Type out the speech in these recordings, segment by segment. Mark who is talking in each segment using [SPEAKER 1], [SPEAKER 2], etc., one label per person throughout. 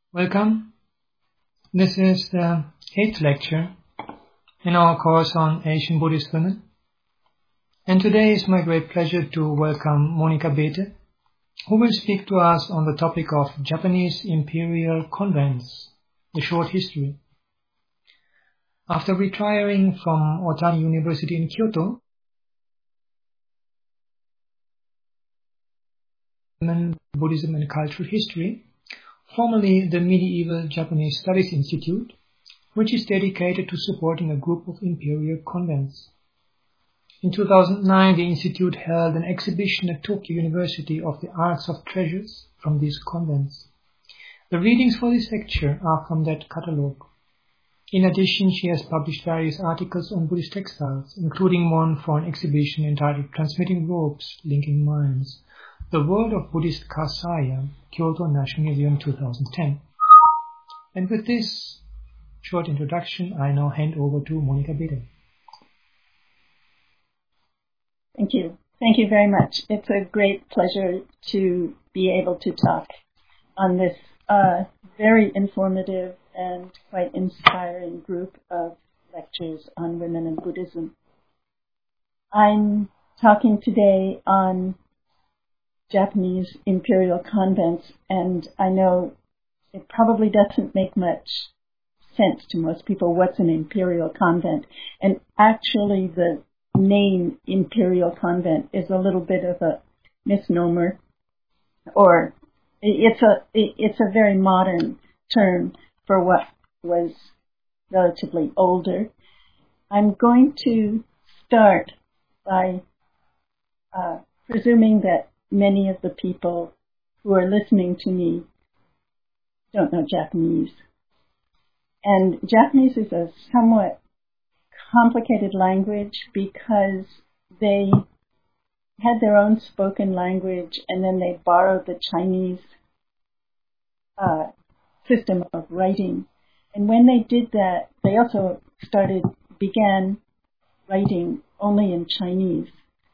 [SPEAKER 1] Welcome. This is the 8th lecture in our course on Asian Buddhist women. And today is my great pleasure to welcome Monika Bethe, who will speak to us on the topic of Japanese imperial convents, the short history. After retiring from Otani University in Kyoto, Buddhism and Cultural History, formerly the Medieval Japanese Studies Institute, which is dedicated to supporting a group of imperial convents. In 2009, the Institute held an exhibition at Tokyo University of the arts of treasures from these convents. The readings for this lecture are from that catalogue. In addition, she has published various articles on Buddhist textiles, including one for an exhibition entitled Transmitting Ropes, Linking Minds, The World of Buddhist Kasaya, Kyoto National Museum 2010. And with this short introduction, I now hand over to Monika Bethe.
[SPEAKER 2] Thank you. Thank you very much. It's a great pleasure to be able to talk on this very informative and quite inspiring group of lectures on women in Buddhism. I'm talking today on Japanese imperial convents, and I know it probably doesn't make much sense to most people what's an imperial convent. And actually the name imperial convent is a little bit of a misnomer, or it's a very modern term for what was relatively older. I'm going to start by presuming that many of the people who are listening to me don't know Japanese. And Japanese is a somewhat complicated language because they had their own spoken language and then they borrowed the Chinese system of writing. And when they did that, they also began writing only in Chinese.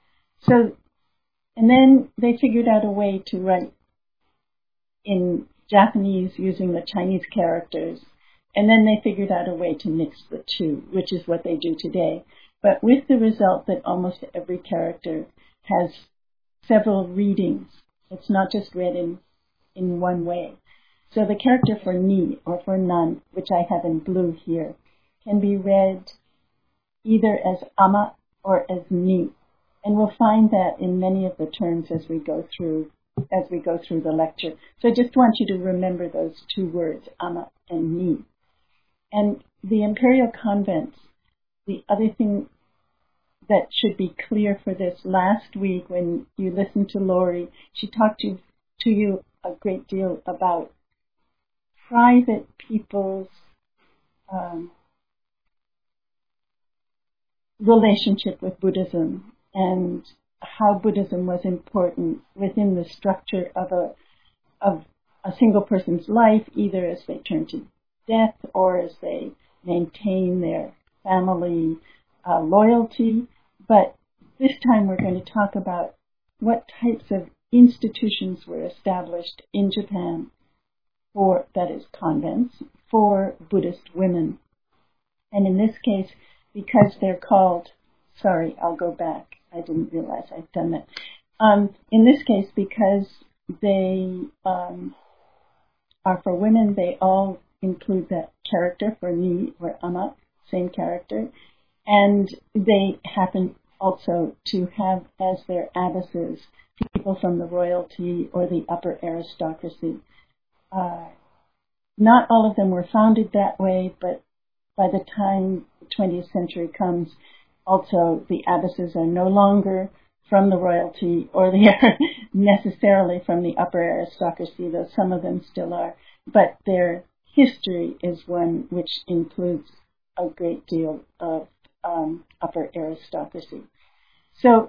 [SPEAKER 2] And then they figured out a way to write in Japanese using the Chinese characters. And then they figured out a way to mix the two, which is what they do today. But with the result that almost every character has several readings. It's not just read in one way. So the character for ni, or for nan, which I have in blue here, can be read either as ama or as ni. And we'll find that in many of the terms as we go through the lecture. So I just want you to remember those two words, ama and ni. And the imperial convents, the other thing that should be clear for this, last week when you listened to Lori, she talked to you a great deal about private people's relationship with Buddhism and how Buddhism was important within the structure of a single person's life, either as they turn to death or as they maintain their family loyalty. But this time we're going to talk about what types of institutions were established in Japan that is convents, for Buddhist women. And in this case, because they're called, I'll go back. I didn't realize I'd done that. In this case, because they are for women, they all include that character for ni or ama, same character. And they happen also to have as their abbesses people from the royalty or the upper aristocracy. Not all of them were founded that way, but by the time the 20th century comes, also the abbesses are no longer from the royalty or they are necessarily from the upper aristocracy, though some of them still are. But their history is one which includes a great deal of upper aristocracy. So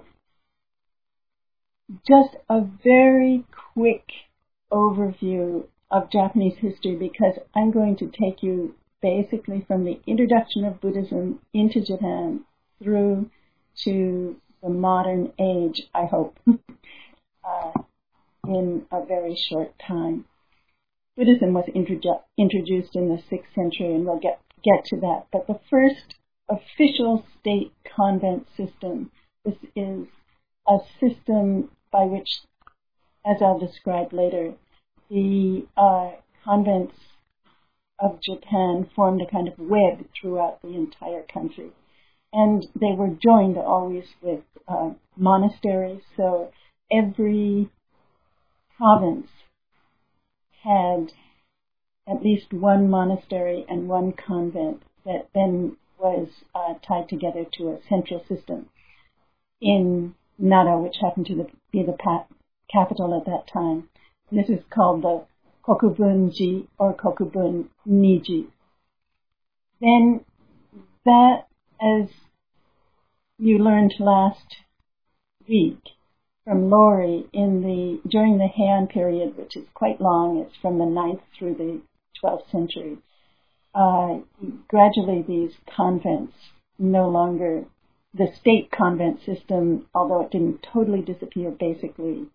[SPEAKER 2] just a very quick overview of Japanese history, because I'm going to take you basically from the introduction of Buddhism into Japan through to the modern age, I hope, in a very short time. Buddhism was introduced in the 6th century, and we'll get to that. But the first official state convent system, this is a system by which, as I'll describe later, the convents of Japan formed a kind of web throughout the entire country. And they were joined always with monasteries, so every province had at least one monastery and one convent that then was tied together to a central system in Nara, which happened to be the capital at that time. And this is called the Kokubunji or Kokubun Niji. Then that, as you learned last week from Laurie, during the Heian period, which is quite long, it's from the 9th through the 12th century, gradually these convents no longer, the state convent system, although it didn't totally disappear, basically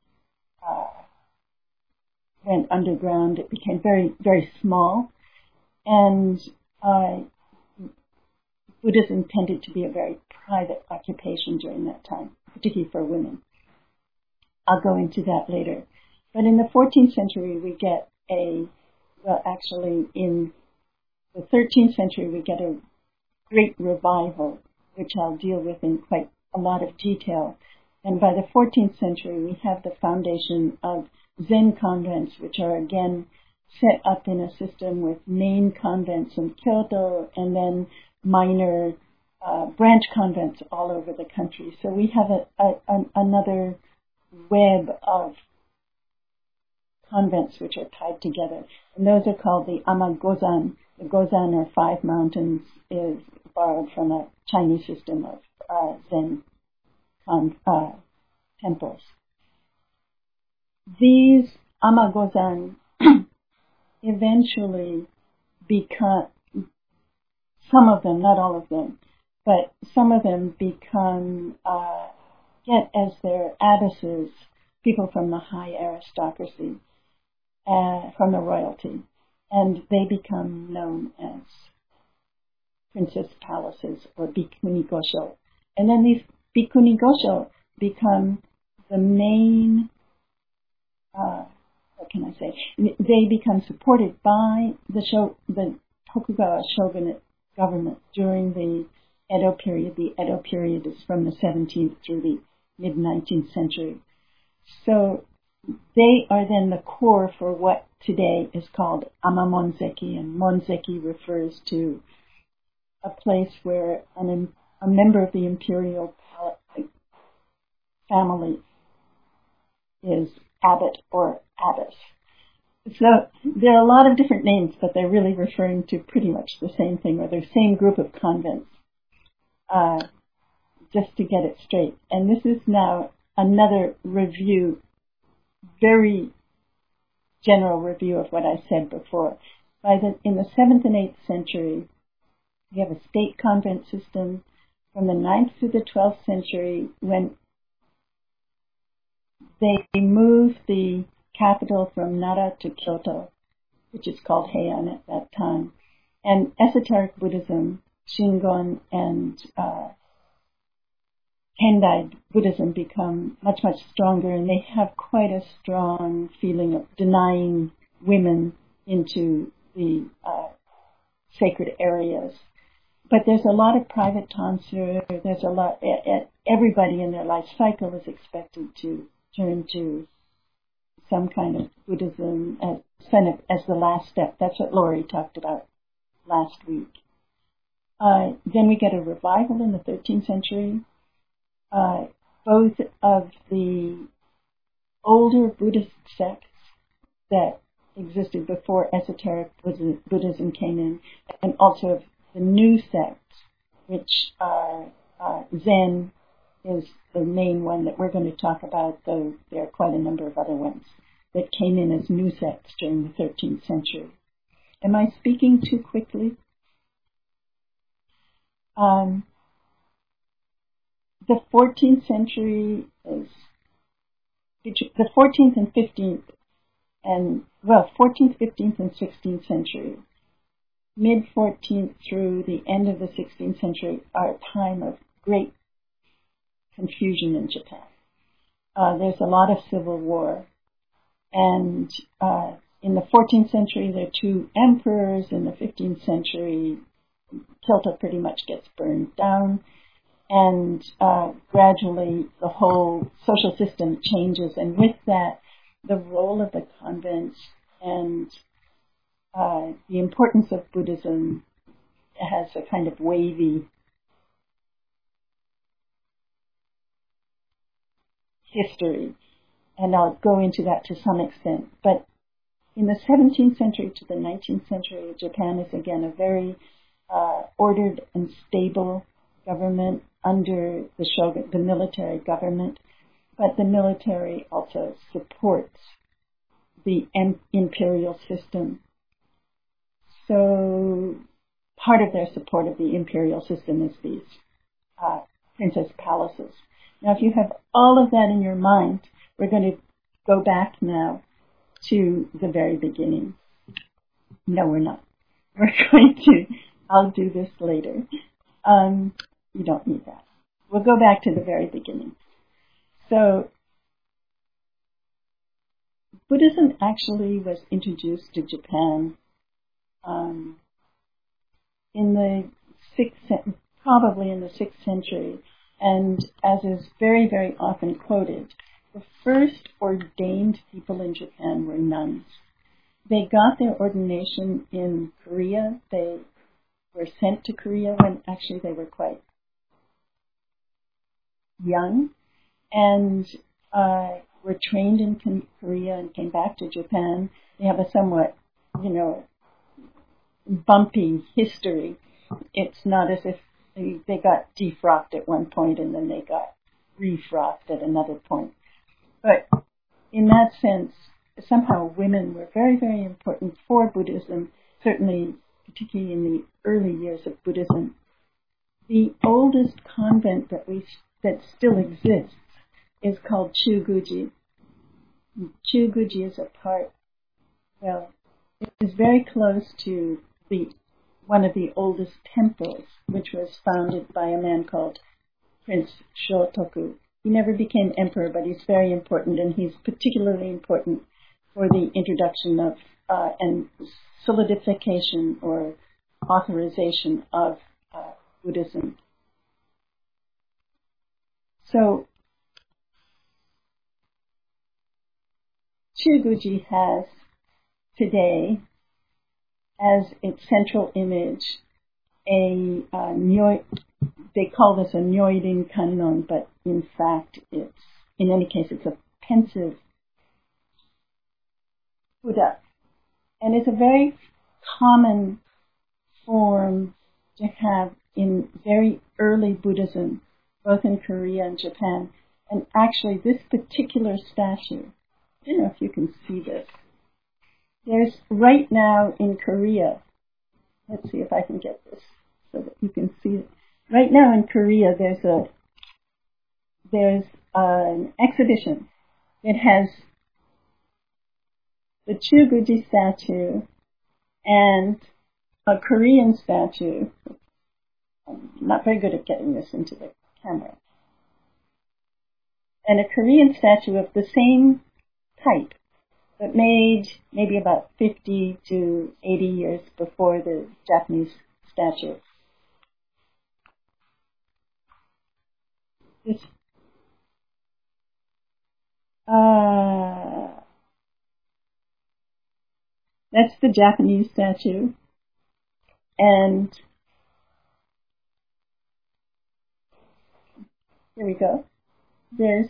[SPEAKER 2] went underground. It became very, very small, and Buddhism tended to be a very private occupation during that time, particularly for women. I'll go into that later. But in the 14th century, we get in the 13th century, we get a great revival, which I'll deal with in quite a lot of detail. And by the 14th century, we have the foundation of Zen convents, which are again set up in a system with main convents in Kyoto and then minor branch convents all over the country. So we have another web of convents which are tied together. And those are called the Amagozan. The Gozan, or 5 mountains, is borrowed from a Chinese system of Zen temples. These Amagozan eventually become, some of them, not all of them, but some of them become, get as their abbesses people from the high aristocracy, from the royalty, and they become known as princess palaces or bhikkhuni gosho. And then these bhikkhuni gosho become the main, they become supported by the Tokugawa shogunate government during the Edo period. The Edo period is from the 17th through the mid-19th century. So they are then the core for what today is called Amamonzeki, and Monzeki refers to a place where a member of the imperial family is abbot or abbess. So there are a lot of different names, but they're really referring to pretty much the same thing, or the same group of convents, just to get it straight. And this is now another review, very general review of what I said before. In the 7th and 8th century, we have a state convent system. From the 9th to the 12th century, when they moved the capital from Nara to Kyoto, which is called Heian at that time, and esoteric Buddhism, Shingon and Kendai Buddhism become much, much stronger, and they have quite a strong feeling of denying women into the sacred areas. But there's a lot of private tonsure. There's a lot. Everybody in their life cycle is expected to turn to some kind of Buddhism as the last step. That's what Laurie talked about last week. Then we get a revival in the 13th century. Both of the older Buddhist sects that existed before esoteric Buddhism came in, and also of the new sects, which are Zen is the main one that we're going to talk about, though there are quite a number of other ones that came in as new sects during the 13th century. Am I speaking too quickly? The 14th century is, the 14th and 15th and, well, 14th, 15th, and 16th century. Mid-14th through the end of the 16th century are a time of great confusion in Japan. There's a lot of civil war. And in the 14th century, there are two emperors. In the 15th century, Kyoto pretty much gets burned down. And gradually, the whole social system changes. And with that, the role of the convents and the importance of Buddhism has a kind of wavy history. And I'll go into that to some extent. But in the 17th century to the 19th century, Japan is again a very ordered and stable government under the shogun, the military government. But the military also supports the imperial system. So part of their support of the imperial system is these princess palaces. Now, if you have all of that in your mind, we're going to go back now to the very beginning. No, we're not. We're going to, I'll do this later. You don't need that. We'll go back to the very beginning. So, Buddhism actually was introduced to Japan in the probably in the 6th century, and as is very, very often quoted, the first ordained people in Japan were nuns. They got their ordination in Korea. They were sent to Korea when actually they were quite young, and were trained in Korea and came back to Japan. They have a somewhat, bumpy history. It's not as if they got defrocked at one point and then they got refrocked at another point. But in that sense, somehow women were very, very important for Buddhism, certainly particularly in the early years of Buddhism. The oldest convent that still exists is called Chuguji. Chuguji is it is very close to one of the oldest temples, which was founded by a man called Prince Shotoku. He never became emperor, but he's very important, and he's particularly important for the introduction of and solidification or authorization of Buddhism. So, Chuguji has today as its central image they call this a Nyoirin Kannon, but in fact it's a pensive Buddha. And it's a very common form to have in very early Buddhism, both in Korea and Japan. And actually this particular statue, I don't know if you can see this. There's right now in Korea, let's see if I can get this so that you can see it. Right now in Korea, there's an exhibition. It has the Chuguji statue and a Korean statue. I'm not very good at getting this into the camera. And a Korean statue of the same type, but made maybe about 50 to 80 years before the Japanese statue. That's the Japanese statue. And here we go. Maybe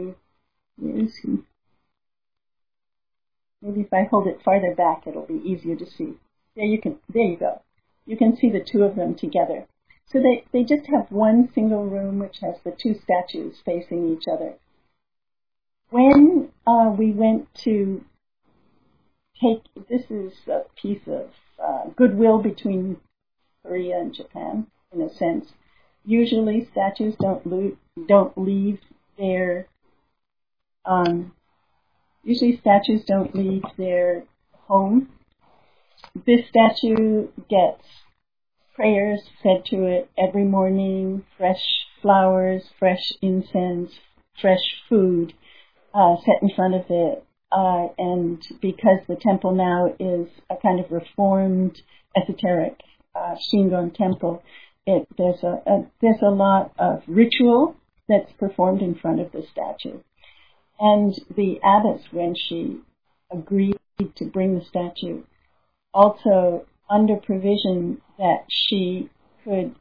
[SPEAKER 2] if I hold it farther back, it'll be easier to see. There you go. You can see the two of them together. So they just have one single room which has the two statues facing each other. When we went to this is a piece of goodwill between Korea and Japan, in a sense. Usually statues don't leave their Usually statues don't leave their home. This statue gets prayers said to it every morning, fresh flowers, fresh incense, fresh food set in front of it. And because the temple now is a kind of reformed, esoteric Shingon temple, there's a lot of ritual that's performed in front of the statue. And the abbess, when she agreed to bring the statue, also under provision that she could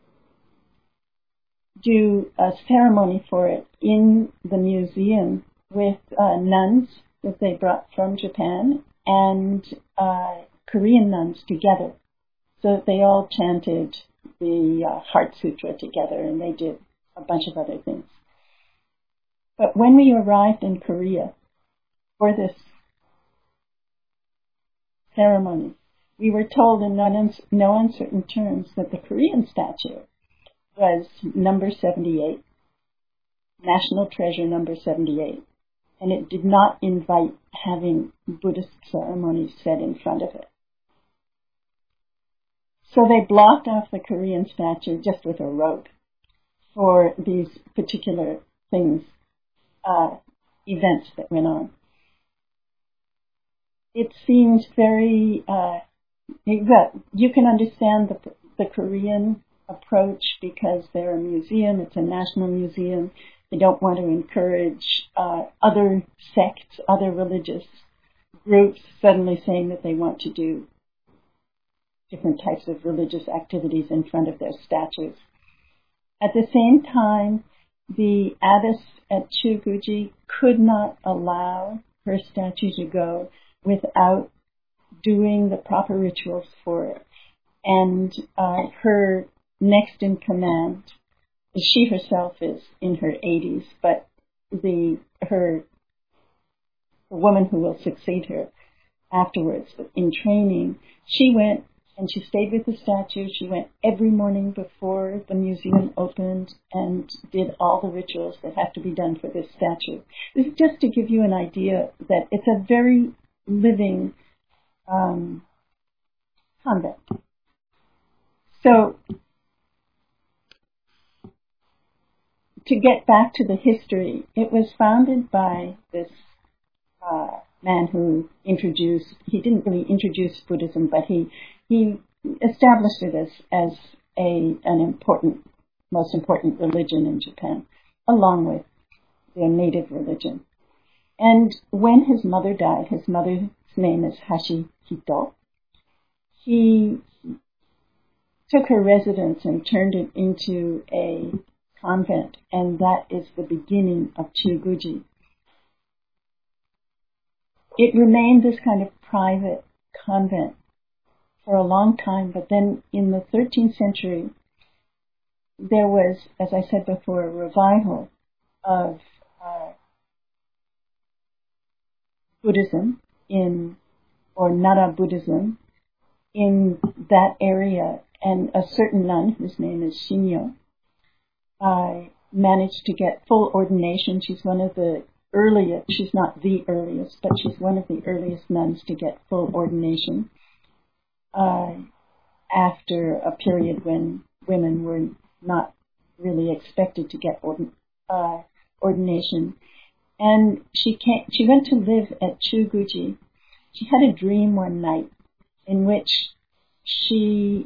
[SPEAKER 2] do a ceremony for it in the museum with nuns that they brought from Japan and Korean nuns together. So that they all chanted the Heart Sutra together, and they did a bunch of other things. But when we arrived in Korea for this ceremony, we were told in no uncertain terms that the Korean statue was number 78, National Treasure number 78, and it did not invite having Buddhist ceremonies said in front of it. So they blocked off the Korean statue just with a rope for these particular things, events that went on. It seems very, you can understand the Korean approach because they're a museum, it's a national museum. They don't want to encourage other sects, other religious groups suddenly saying that they want to do different types of religious activities in front of their statues. At the same time, the abbess at Chuguji could not allow her statue to go without doing the proper rituals for it. And her next in command, she herself is in her 80s, but the woman who will succeed her afterwards in training, she went and she stayed with the statue. She went every morning before the museum opened and did all the rituals that have to be done for this statue. This is just to give you an idea that it's a very living convent. So, to get back to the history, it was founded by this man who he didn't really introduce Buddhism, but he established it as an most important religion in Japan, along with their native religion. And when his mother died, his mother's name is Hashihito, he took her residence and turned it into a convent, and that is the beginning of Chuguji. It remained this kind of private convent for a long time, but then in the 13th century, there was, as I said before, a revival of Buddhism or Nara Buddhism in that area, and a certain nun, whose name is Shinyo, managed to get full ordination. She's one of the earliest, she's not the earliest, but she's one of the earliest nuns to get full ordination after a period when women were not really expected to get ordination. And she went to live at Chuguji. She had a dream one night in which she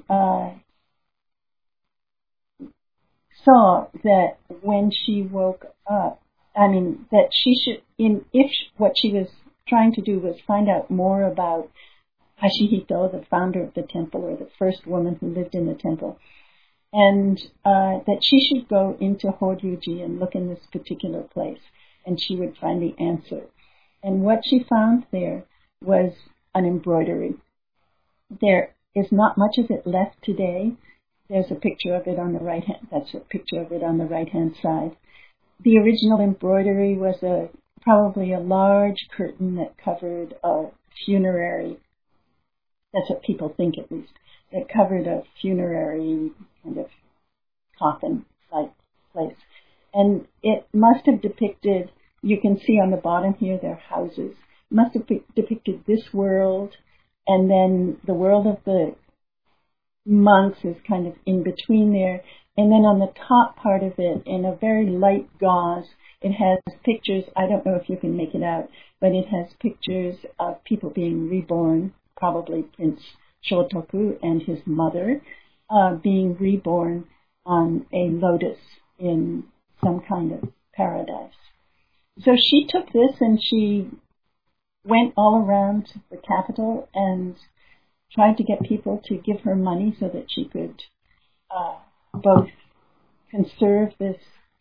[SPEAKER 2] saw that when she woke up, that she should, what she was trying to do was find out more about Hashihito, the founder of the temple, or the first woman who lived in the temple, and that she should go into Horyuji and look in this particular place, and she would find the answer. And what she found there was an embroidery. There is not much of it left today. There's a picture of it on the right hand. That's a picture of it on the right hand side. The original embroidery was probably a large curtain that covered a funerary. That's what people think, at least. That covered a funerary kind of coffin-like place. And it must have depicted you can see on the bottom here their houses. Must have depicted this world, and then the world of the monks is kind of in between there. And then on the top part of it, in a very light gauze, it has pictures. I don't know if you can make it out, but it has pictures of people being reborn, probably Prince Shotoku and his mother being reborn on a lotus in some kind of paradise. So she took this and she went all around the capital and tried to get people to give her money so that she could both conserve this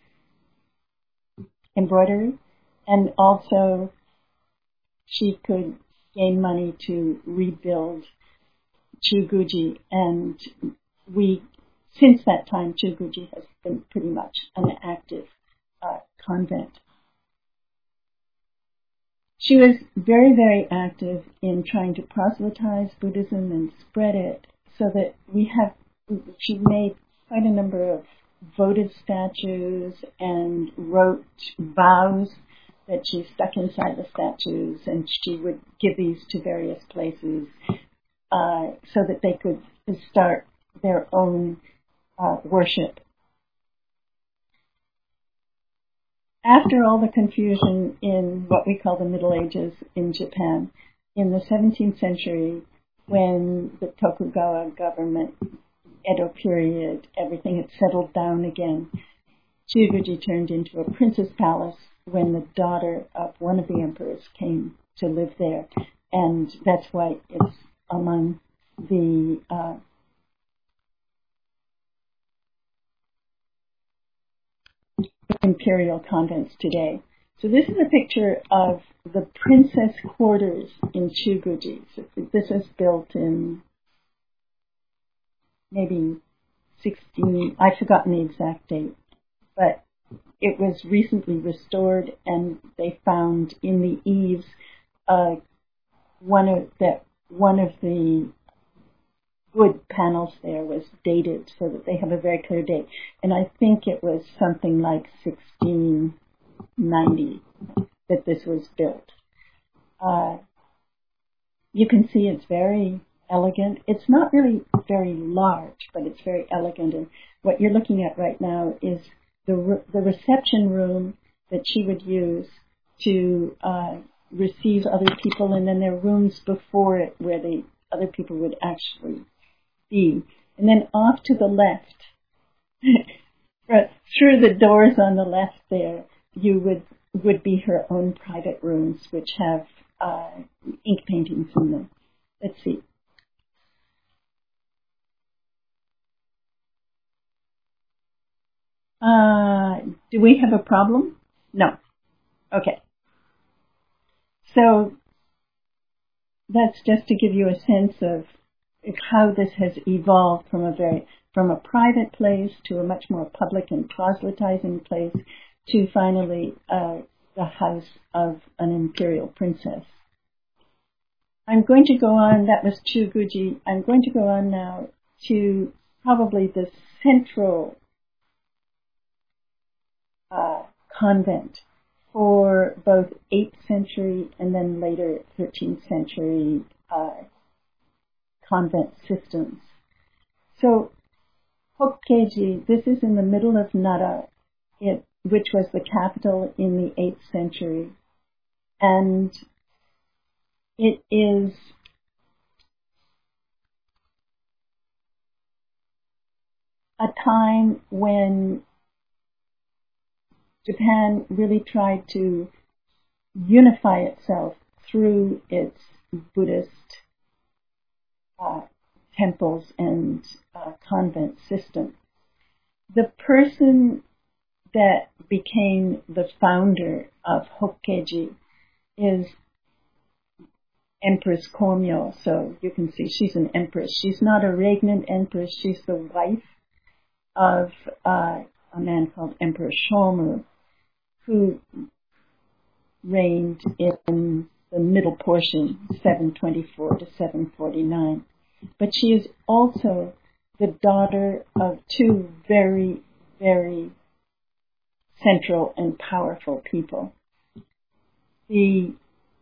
[SPEAKER 2] embroidery and also she could gain money to rebuild Chuguji. And since that time, Chuguji has been pretty much an active convent. She was very, very active in trying to proselytize Buddhism and spread it, so that she made quite a number of votive statues and wrote vows that she stuck inside the statues, and she would give these to various places so that they could start their own worship. After all the confusion in what we call the Middle Ages in Japan, in the 17th century, when the Tokugawa government, Edo period, everything had settled down again, Chuguji turned into a princess palace when the daughter of one of the emperors came to live there. And that's why it's among the imperial convents today. So this is a picture of the princess quarters in Chuguji. So this is built in maybe 16, I've forgotten the exact date, but it was recently restored, and they found in the eaves one of the wood panels there was dated, so that they have a very clear date. And I think it was something like 1690 that this was built. You can see it's very elegant. It's not really very large, but it's very elegant. And what you're looking at right now is the reception room that she would use to receive other people, and then there are rooms before it where the other people would actually be. And then off to the left, through the doors on the left there, you would be her own private rooms, which have ink paintings in them. Let's see. Do we have a problem? No. Okay. So that's just to give you a sense of how this has evolved from a private place to a much more public and proselytizing place to finally the house of an imperial princess. I'm going to go on, that was Chuguji. I'm going to go on now to probably the central convent for both 8th century and then later 13th century convent systems. So Hokkeiji, this is in the middle of Nara, which was the capital in the 8th century. And it is a time when Japan really tried to unify itself through its Buddhist temples and convent system. The person that became the founder of Hokkeiji is Empress Komyo. So you can see she's an empress. She's not a regnant empress. She's the wife of a man called Emperor Shomu, who reigned in the middle portion, 724 to 749. But she is also the daughter of two very, very central and powerful people. the,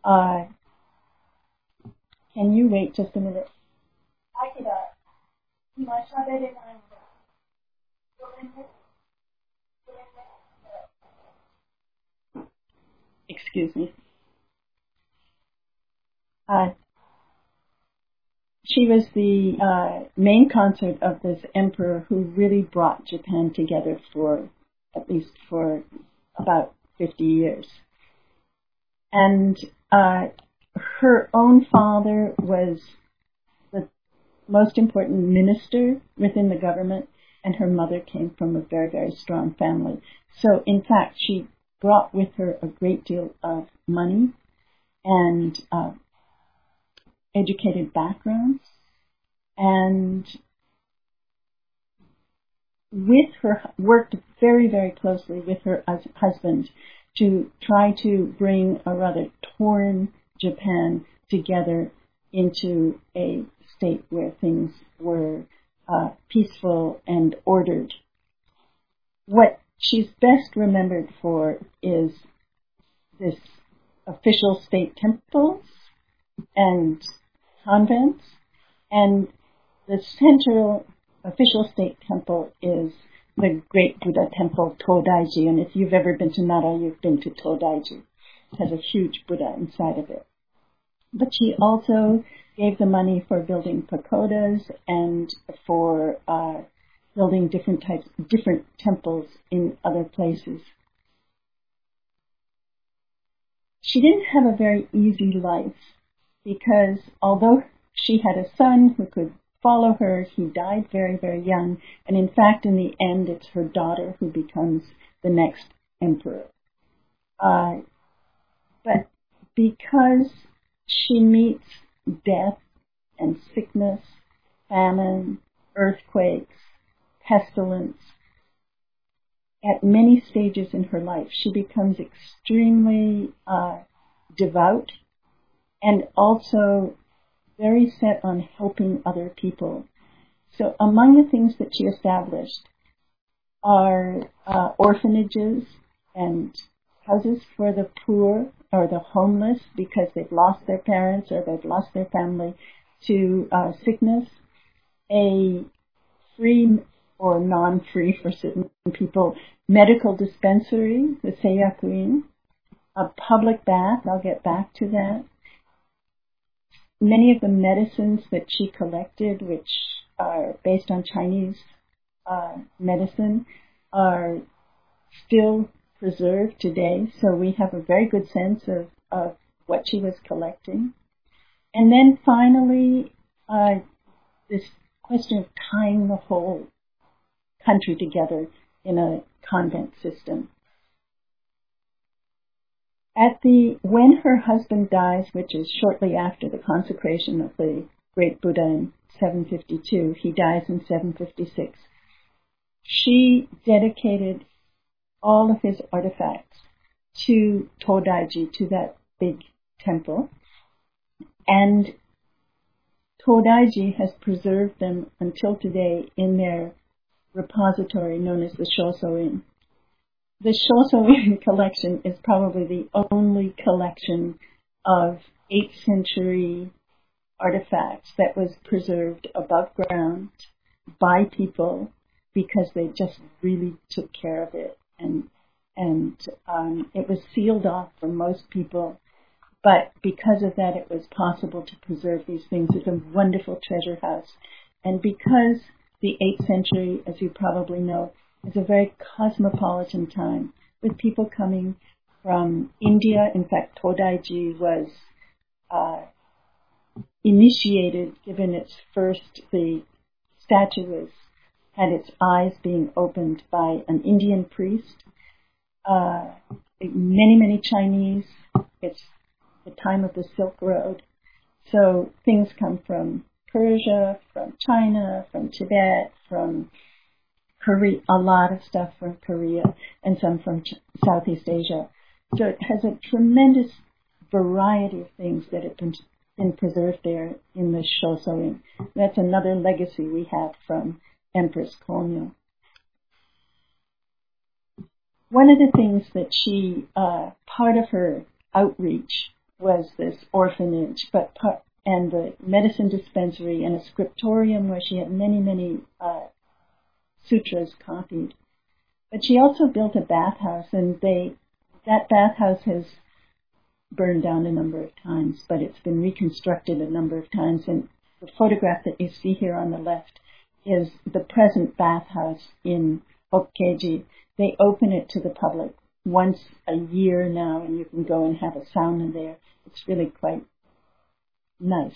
[SPEAKER 2] can you wait just a minute? Excuse me. She was the main consort of this emperor who really brought Japan together for at least for about 50 years. And her own father was the most important minister within the government, and her mother came from a very, very strong family. So, in fact, she brought with her a great deal of money and educated backgrounds, and worked very, very closely with her husband to try to bring a rather torn Japan together into a state where things were peaceful and ordered. What she's best remembered for is this official state temples and convents, and the central official state temple is the great Buddha temple, Todaiji, and if you've ever been to Nara, you've been to Todaiji. It has a huge Buddha inside of it. But she also gave the money for building pagodas and for building different temples in other places. She didn't have a very easy life because although she had a son who could follow her, he died very, very young. And in fact, in the end, it's her daughter who becomes the next emperor. But because she meets death and sickness, famine, earthquakes, pestilence, at many stages in her life, she becomes extremely devout and also very set on helping other people. So among the things that she established are orphanages and houses for the poor or the homeless because they've lost their parents or they've lost their family to sickness, a free or non-free for certain people medical dispensary, the Seiyakuin, a public bath, I'll get back to that. Many of the medicines that she collected, which are based on Chinese medicine, are still preserved today. So we have a very good sense of what she was collecting. And then finally, this question of tying the whole country together in a convent system. When her husband dies, which is shortly after the consecration of the great Buddha in 752, he dies in 756, she dedicated all of his artifacts to Todaiji, to that big temple. And Todaiji has preserved them until today in their repository known as the Shoso-in. The Shoso-in collection is probably the only collection of 8th century artifacts that was preserved above ground by people because they just really took care of it. And it was sealed off for most people. But because of that, it was possible to preserve these things. It's a wonderful treasure house. And because the 8th century, as you probably know, is a very cosmopolitan time with people coming from India. In fact, Todaiji was initiated, given its first, the statue had its eyes being opened by an Indian priest. Many, many Chinese. It's the time of the Silk Road. So things come from Persia, from China, from Tibet, from Korea, a lot of stuff from Korea, and some from Southeast Asia. So it has a tremendous variety of things that have been preserved there in the Shoso-in. That's another legacy we have from Empress Kōmyō. One of the things that she, part of her outreach was this orphanage, and the medicine dispensary and a scriptorium where she had many sutras copied. But she also built a bathhouse, and that bathhouse has burned down a number of times, but it's been reconstructed a number of times. And the photograph that you see here on the left is the present bathhouse in Hokkeji. They open it to the public once a year now, and you can go and have a sauna there. It's really quite nice.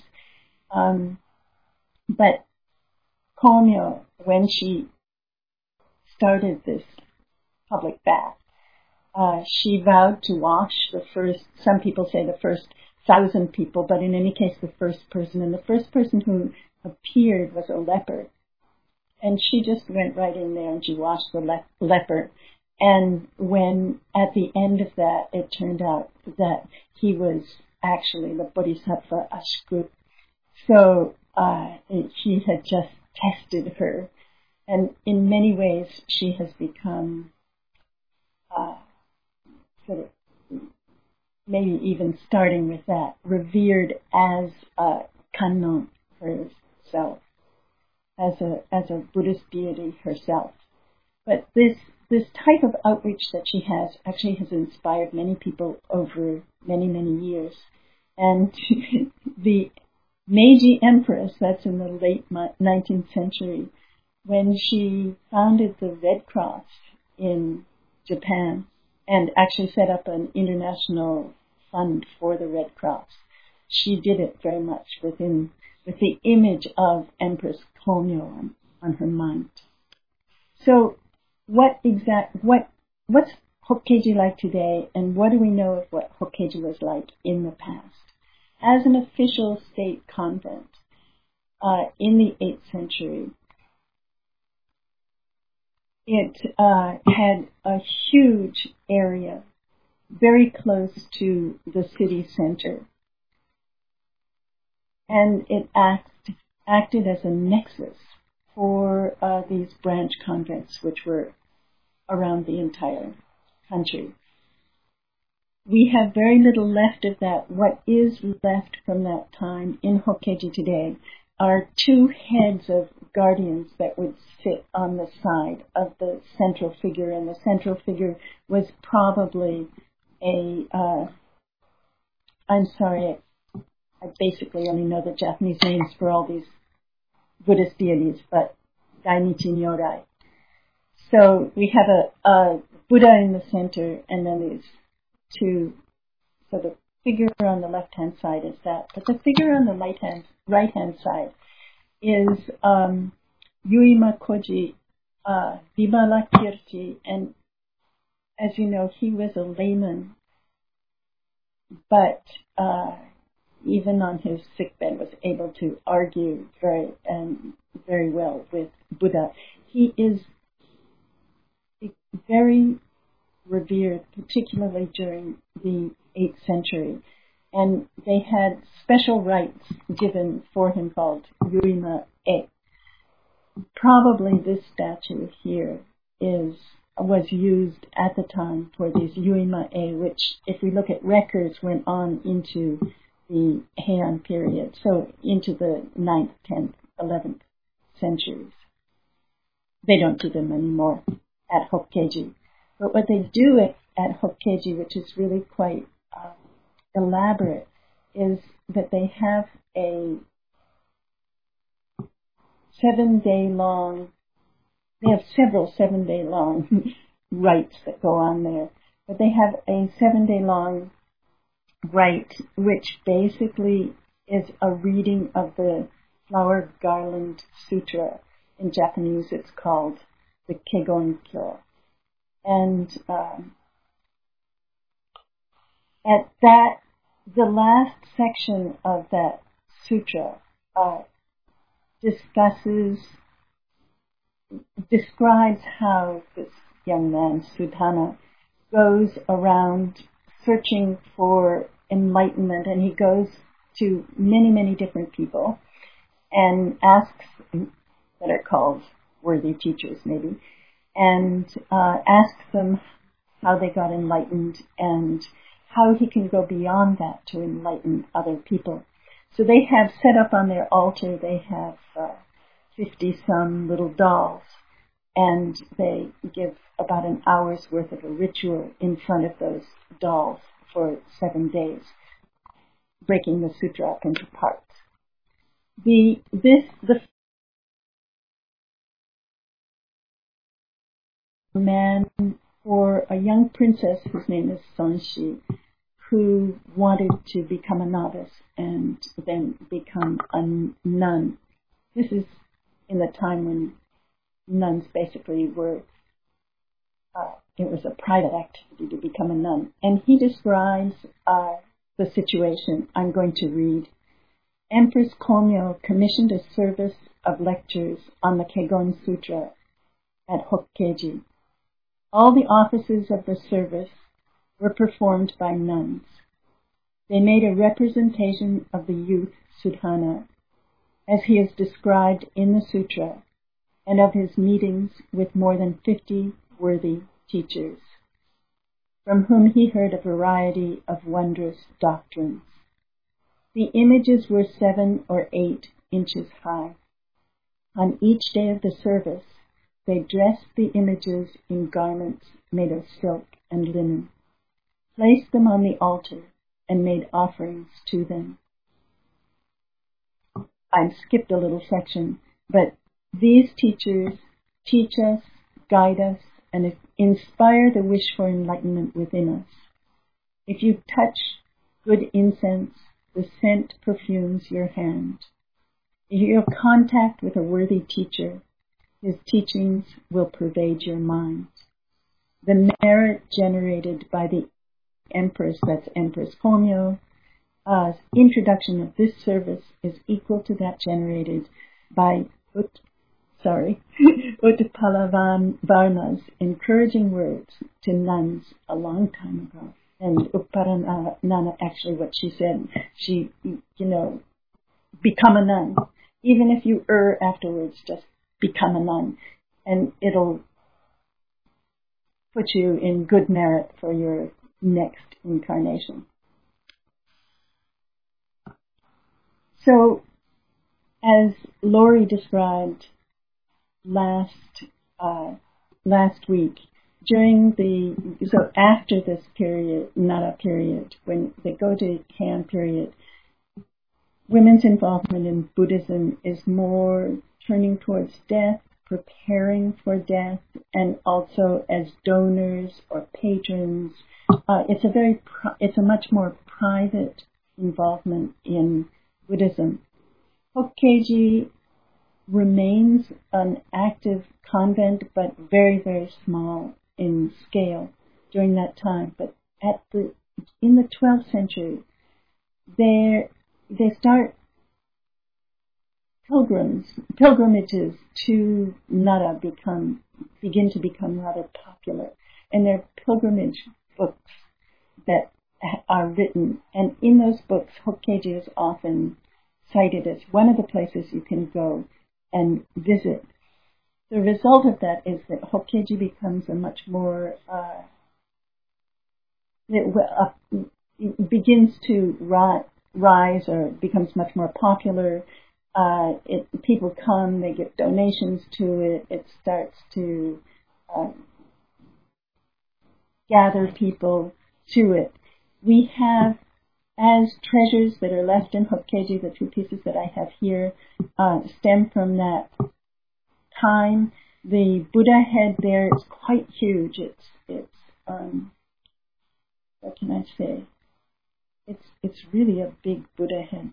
[SPEAKER 2] But Komyo, when she started this public bath, she vowed to wash some people say the first 1,000 people, but in any case the first person. And the first person who appeared was a leper. And she just went right in there and she washed the leper. And when at the end of that, it turned out that he was actually the Bodhisattva Ashkut. So he had just tested her. And in many ways, she has become sort of, maybe even starting with that, revered as a Kannon herself, as a Buddhist deity herself. But this type of outreach that she has actually has inspired many people over many years. And the Meiji Empress, that's in the late 19th century, when she founded the Red Cross in Japan and actually set up an international fund for the Red Cross, she did it very much with the image of Empress Komyo on her mind. So what's Hokkeji like today, and what do we know of what Hokkeji was like in the past? As an official state convent in the 8th century, it had a huge area very close to the city center. And it acted as a nexus for these branch convents which were around the entire country. We have very little left of that. What is left from that time in Hokkeji today are two heads of guardians that would sit on the side of the central figure, and the central figure was probably I'm sorry, I basically only know the Japanese names for all these Buddhist deities, but Dainichi Nyorai. So we have a Buddha in the center, and then these two. So the figure on the left-hand side is that, but the figure on the right-hand side is Yuima Koji Vimalakirti, and as you know, he was a layman, but even on his sickbed was able to argue very well with Buddha. He is very revered, particularly during the 8th century, and they had special rites given for him called Yuima-e. Probably this statue here was used at the time for these Yuima-e, which, if we look at records, went on into the Heian period, so into the 9th, 10th, 11th centuries. They don't do them anymore at Hokkeji. But what they do at Hokkeji, which is really quite elaborate, is that they have a 7-day-long, they have several 7-day-long rites that go on there, but they have a 7-day-long rite which basically is a reading of the Flower Garland Sutra. In Japanese it's called the Kegon Kyo. And at that, the last section of that sutra describes how this young man, Sudhana, goes around searching for enlightenment, and he goes to many different people and asks, that are called worthy teachers maybe, and asks them how they got enlightened and how he can go beyond that to enlighten other people. So they have set up on their altar, they have 50-some little dolls, and they give about an hour's worth of a ritual in front of those dolls for 7 days, breaking the sutra up into parts. The man for a young princess whose name is Sonshi, who wanted to become a novice and then become a nun. This is in the time when nuns basically were, it was a private activity to become a nun. And he describes the situation I'm going to read. Empress Komyo commissioned a service of lectures on the Kegon Sutra at Hokkeiji. All the offices of the service were performed by nuns. They made a representation of the youth Sudhana, as he is described in the sutra, and of his meetings with more than 50 worthy teachers, from whom he heard a variety of wondrous doctrines. The images were 7 or 8 inches high. On each day of the service, they dressed the images in garments made of silk and linen, placed them on the altar, and made offerings to them. I've skipped a little section, but these teachers teach us, guide us, and inspire the wish for enlightenment within us. If you touch good incense, the scent perfumes your hand. If you have contact with a worthy teacher, his teachings will pervade your mind. The merit generated by the Empress, that's Empress Komyo, introduction of this service is equal to that generated by Utpalavarma's encouraging words to nuns a long time ago. And Upparanana, actually what she said, she, become a nun. Even if you err afterwards, just become a nun. And it'll put you in good merit for your next incarnation. So, as Laurie described last week, after this period, Nara period, when they go to Heian period, women's involvement in Buddhism is more turning towards death, preparing for death, and also as donors or patrons. It's a much more private involvement in Buddhism. Hokkeiji remains an active convent, but very, very small in scale during that time. But in the 12th century, they start pilgrimages to Nara begin to become rather popular, and there are pilgrimage books that are written, and in those books, Hokkeiji is often cited as one of the places you can go and visit. The result of that is that Hokkeiji becomes a much more begins to rise or becomes much more popular. People come, they give donations to it. It starts to gather people to it. We have, as treasures that are left in Hokkeiji, the 2 pieces that I have here stem from that time. The Buddha head there is quite huge. It's what can I say? It's really a big Buddha head.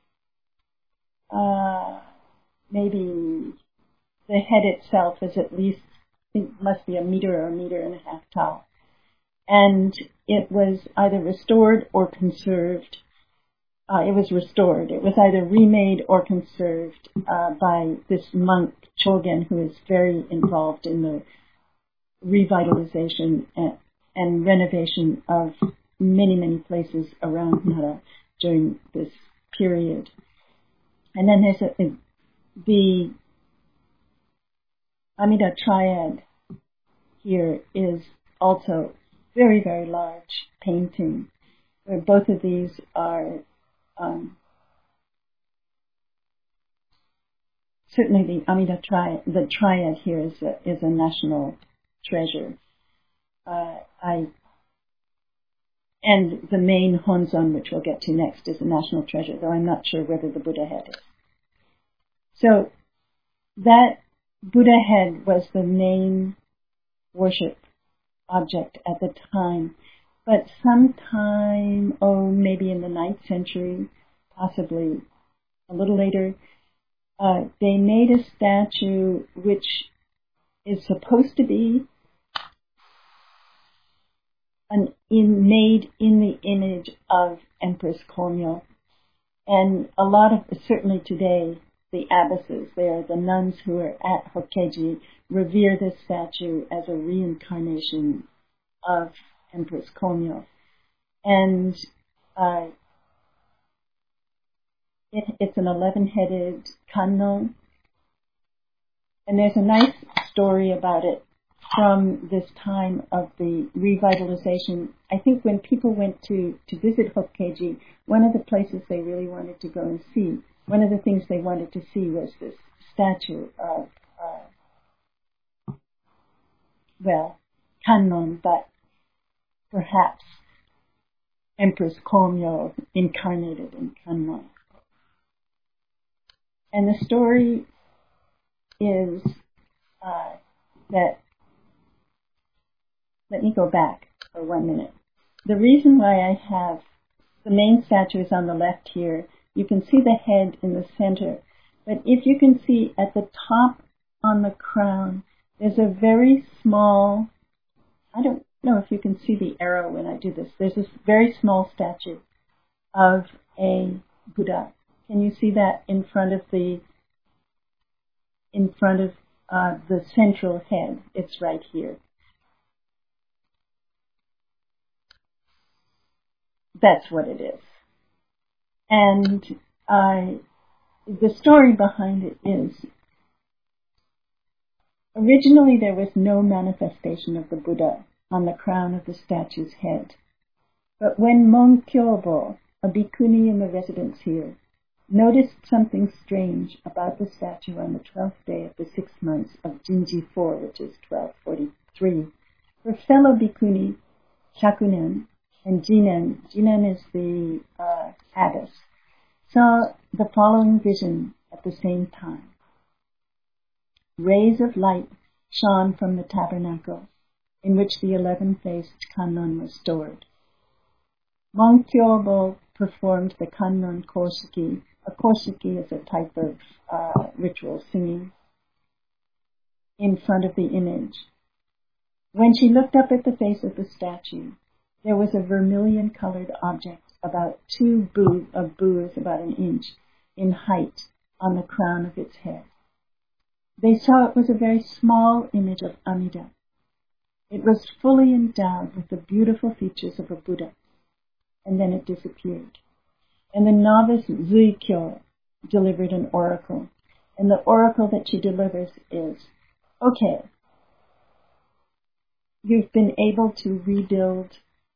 [SPEAKER 2] Maybe the head itself is at least, it must be a meter or a meter and a half tall. And it was either restored or conserved. It was restored. It was either remade or conserved by this monk, Chogen, who is very involved in the revitalization and renovation of many, many places around Nara during this period. And then there's the Amida Triad here is also very, very large painting. Both of these are certainly the Amida triad. The triad here is a national treasure. And the main Honzon, which we'll get to next, is a national treasure, though I'm not sure whether the Buddha head is. So that Buddha head was the main worship object at the time. But sometime, maybe in the 9th century, possibly a little later, they made a statue which is supposed to be made in the image of Empress Konyo. And a lot of, certainly today, the abbesses there, the nuns who are at Hokkeji, revere this statue as a reincarnation of Empress Konyo. And it's an 11-headed kannon. And there's a nice story about it from this time of the revitalization. I think when people went to visit Hokkeji, one of the places they really wanted to go and see, one of the things they wanted to see was this statue of, kannon, but perhaps Empress Komyo incarnated in kannon. And the story is that, let me go back for 1 minute. The reason why I have the main statue is on the left here. You can see the head in the center. But if you can see at the top on the crown, there's a very small, I don't know if you can see the arrow when I do this. There's this very small statue of a Buddha. Can you see that in front of the central head? It's right here. That's what it is. And the story behind it is, originally there was no manifestation of the Buddha on the crown of the statue's head. But when Mon Kyobo, a bhikkhuni in the residence here, noticed something strange about the statue on the 12th day of the 6th month of Jinji 4, which is 1243, her fellow bhikkhuni, Shakunen, and Jinen is the abbess, saw the following vision at the same time. Rays of light shone from the tabernacle in which the 11-faced kannon was stored. Mon Kyobo performed the kannon koshiki. A koshiki is a type of ritual singing in front of the image. When she looked up at the face of the statue, there was a vermilion-colored object about 2 bu, a bu is about an inch, in height on the crown of its head. They saw it was a very small image of Amida. It was fully endowed with the beautiful features of a Buddha, and then it disappeared. And the novice Zuikyo delivered an oracle, and the oracle that she delivers is, okay, you've been able to rebuild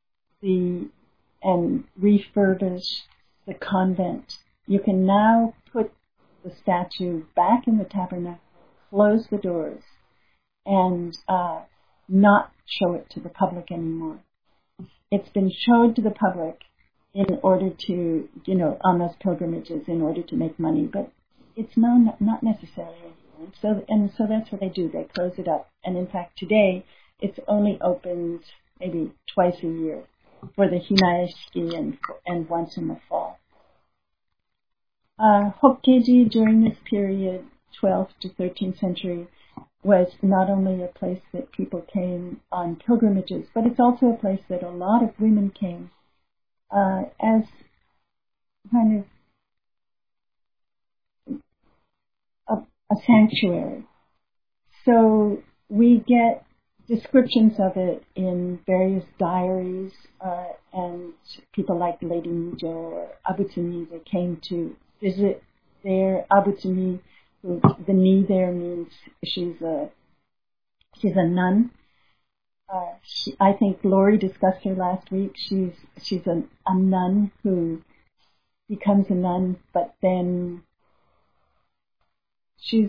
[SPEAKER 2] and refurbish the convent. You can now put the statue back in the tabernacle, close the doors, and not show it to the public anymore. It's been shown to the public in order to, on those pilgrimages, in order to make money, but it's not necessary anymore. So that's what they do. They close it up. And in fact, today, it's only opened maybe twice a year for the Hinayashiki and once in the fall. Hokkeji during this period, 12th to 13th century, was not only a place that people came on pilgrimages, but it's also a place that a lot of women came as kind of a sanctuary. So we get descriptions of it in various diaries, and people like Lady Nijo or Abutsumi that came to visit there. Abutsumi, the ni there means she's a nun. I think Lori discussed her last week. She's a nun who becomes a nun, but then she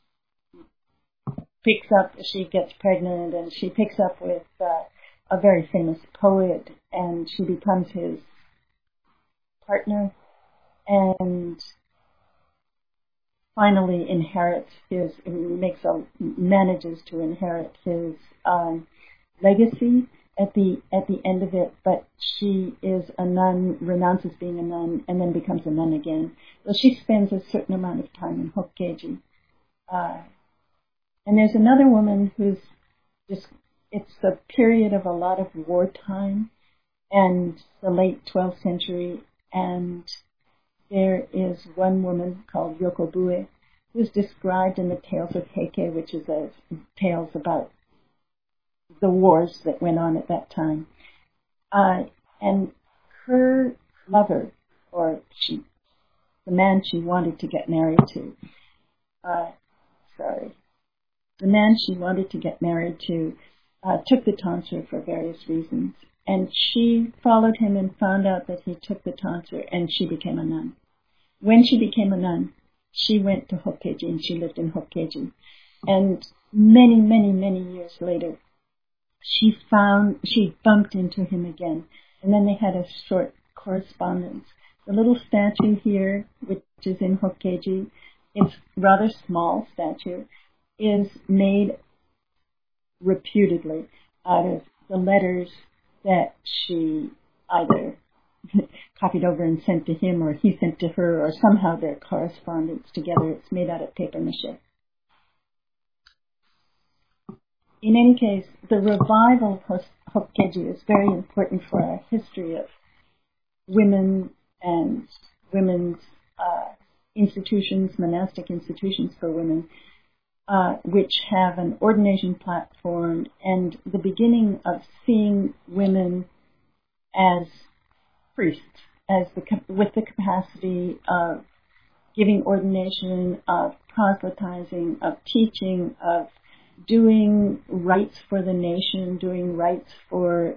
[SPEAKER 2] gets pregnant, and she picks up with a very famous poet, and she becomes his partner, and finally manages to inherit his legacy at the end of it. But she is a nun, renounces being a nun, and then becomes a nun again. So she spends a certain amount of time in Hokkeji. And there's another woman who's it's a period of a lot of wartime and the late 12th century, and there is one woman called Yokobue who's described in the Tales of Heike, which is tales about the wars that went on at that time. And her lover, or the man she wanted to get married to, took the tonsure for various reasons. And she followed him and found out that he took the tonsure, and she became a nun. When she became a nun, she went to Hokkeji, and she lived in Hokkeji. And many, many, many years later, she bumped into him again. And then they had a short correspondence. The little statue here, which is in Hokkeji, it's a rather small statue, is made reputedly out of the letters that she either copied over and sent to him, or he sent to her, or somehow their correspondence together. It's made out of paper mache. In any case, the revival of Hokkeji is very important for our history of women and women's institutions, monastic institutions for women, which have an ordination platform and the beginning of seeing women as priests, with the capacity of giving ordination, of proselytizing, of teaching, of doing rites for the nation, doing rites for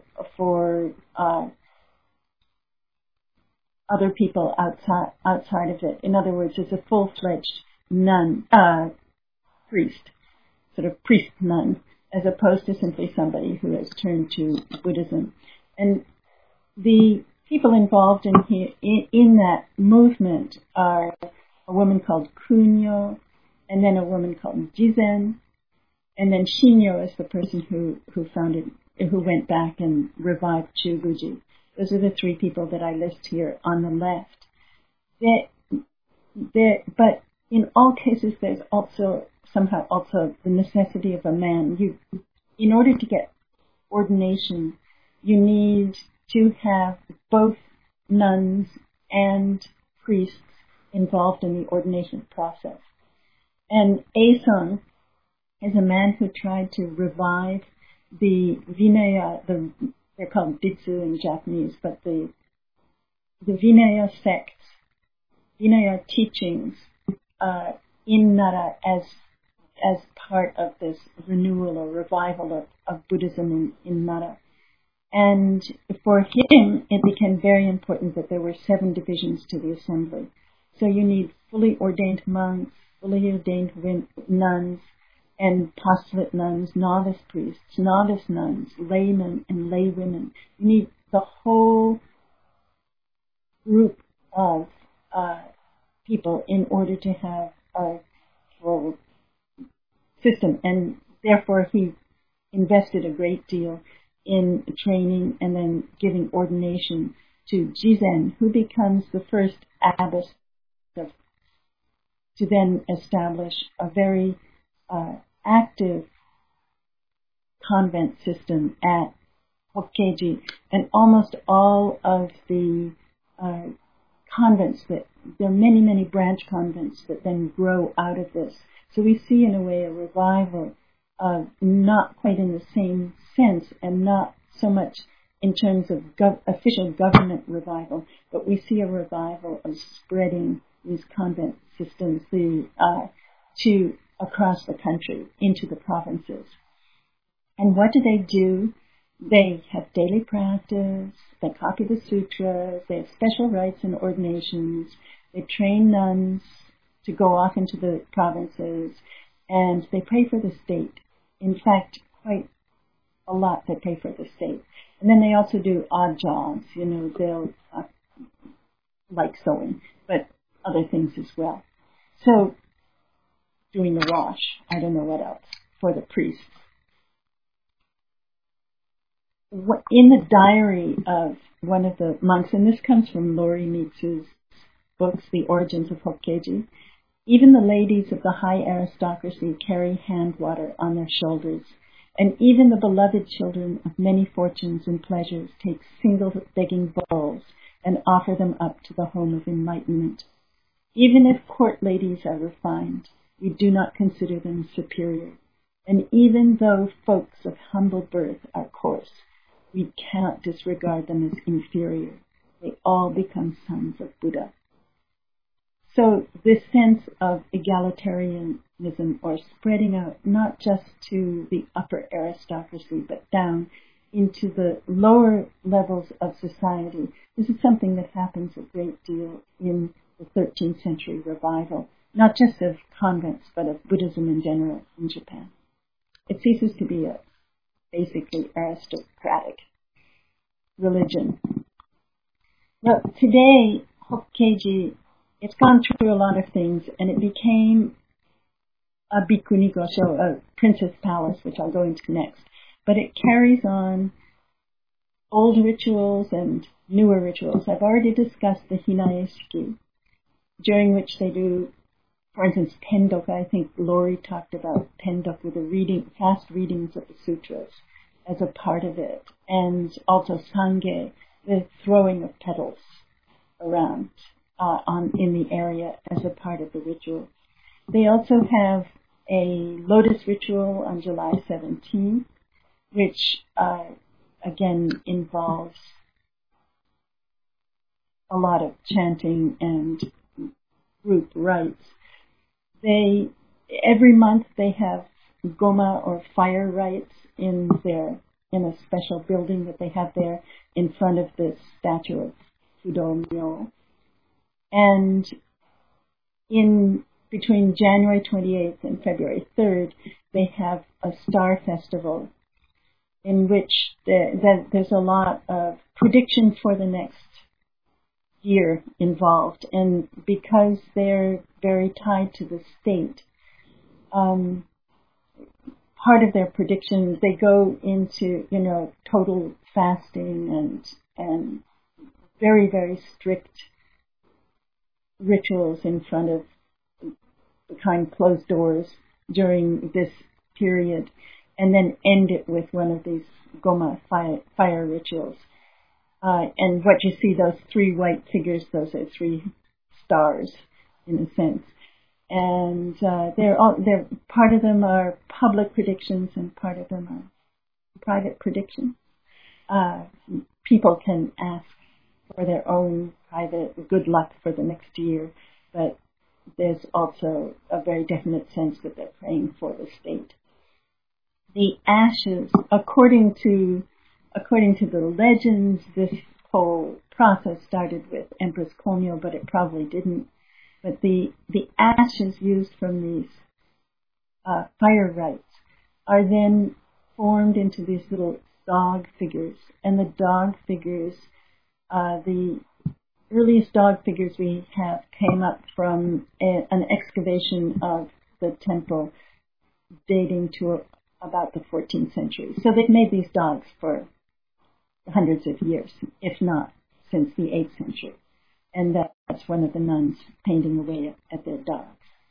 [SPEAKER 2] other people outside of it. In other words, as a full-fledged nun, priest, sort of priest nun, as opposed to simply somebody who has turned to Buddhism. And the people involved in that movement are a woman called Kunyo, and then a woman called Jizen, and then Shinyo is the person who went back and revived Chuguji. Those are the three people that I list here on the left. But in all cases, there's also somehow the necessity of a man. In order to get ordination, you need to have both nuns and priests involved in the ordination process. And Eisong is a man who tried to revive the Vinaya, they're called Bitsu in Japanese, but the Vinaya sects, Vinaya teachings in Nara as part of this renewal or revival of Buddhism in Nara. And for him, it became very important that there were 7 divisions to the assembly. So you need fully ordained monks, fully ordained nuns, and postulate nuns, novice priests, novice nuns, laymen, and laywomen. You need the whole group of people in order to have a full system. And therefore, he invested a great deal in training and then giving ordination to Jizen, who becomes the first abbess to then establish a very active convent system at Hokkeji. And almost all of the convents, there are many, many branch convents that then grow out of this. So we see in a way a revival of, not quite in the same sense and not so much in terms of official government revival, but we see a revival of spreading these convent systems to across the country into the provinces. And what do? They have daily practice, they copy the sutras, they have special rites and ordinations, they train nuns to go off into the provinces, and they pray for the state. In fact, quite a lot they pray for the state. And then they also do odd jobs, they'll like sewing, but other things as well. So, doing the wash, I don't know what else, for the priests. In the diary of one of the monks, and this comes from Lori Mitsu's books, The Origins of Hokkeiji, even the ladies of the high aristocracy carry hand water on their shoulders, and even the beloved children of many fortunes and pleasures take single begging bowls and offer them up to the home of enlightenment. Even if court ladies are refined, we do not consider them superior, and even though folks of humble birth are coarse, we cannot disregard them as inferior. They all become sons of Buddha. So this sense of egalitarianism, or spreading out not just to the upper aristocracy, but down into the lower levels of society, this is something that happens a great deal in the 13th century revival, not just of convents, but of Buddhism in general in Japan. It ceases to be a basically aristocratic religion. Well, today, Hokkeiji, it's gone through a lot of things, and it became a Bhikkhuni Gosho, a princess palace, which I'll go into next. But it carries on old rituals and newer rituals. I've already discussed the Hinaeshiki, during which they do, for instance, Tendoku. I think Lori talked about Tendoku, the fast readings of the sutras, as a part of it, and also Sangye, the throwing of petals around in the area as a part of the ritual. They also have a lotus ritual on July 17th, which again involves a lot of chanting and group rites. Every month they have goma or fire rites in a special building that they have there in front of the statue of Fudo Myo. And between January 28th and February 3rd, they have a star festival in which there's a lot of prediction for the next year involved. And because they're very tied to the state, part of their predictions, they go into, total fasting and very, very strict rituals in front of behind closed doors during this period, and then end it with one of these goma fire rituals. And what you see, those three white figures, those are three stars in a sense. And they're part of them are public predictions and part of them are private predictions. People can ask for their own private good luck for the next year, but there's also a very definite sense that they're praying for the state. The ashes, according to the legends, this whole process started with Empress Komyo, but it probably didn't. But the ashes used from these fire rites are then formed into these little dog figures. And the dog figures, the earliest dog figures we have came up from an excavation of the temple dating to about the 14th century. So they've made these dogs for hundreds of years, if not since the 8th century. And that's one of the nuns painting away at their dogs.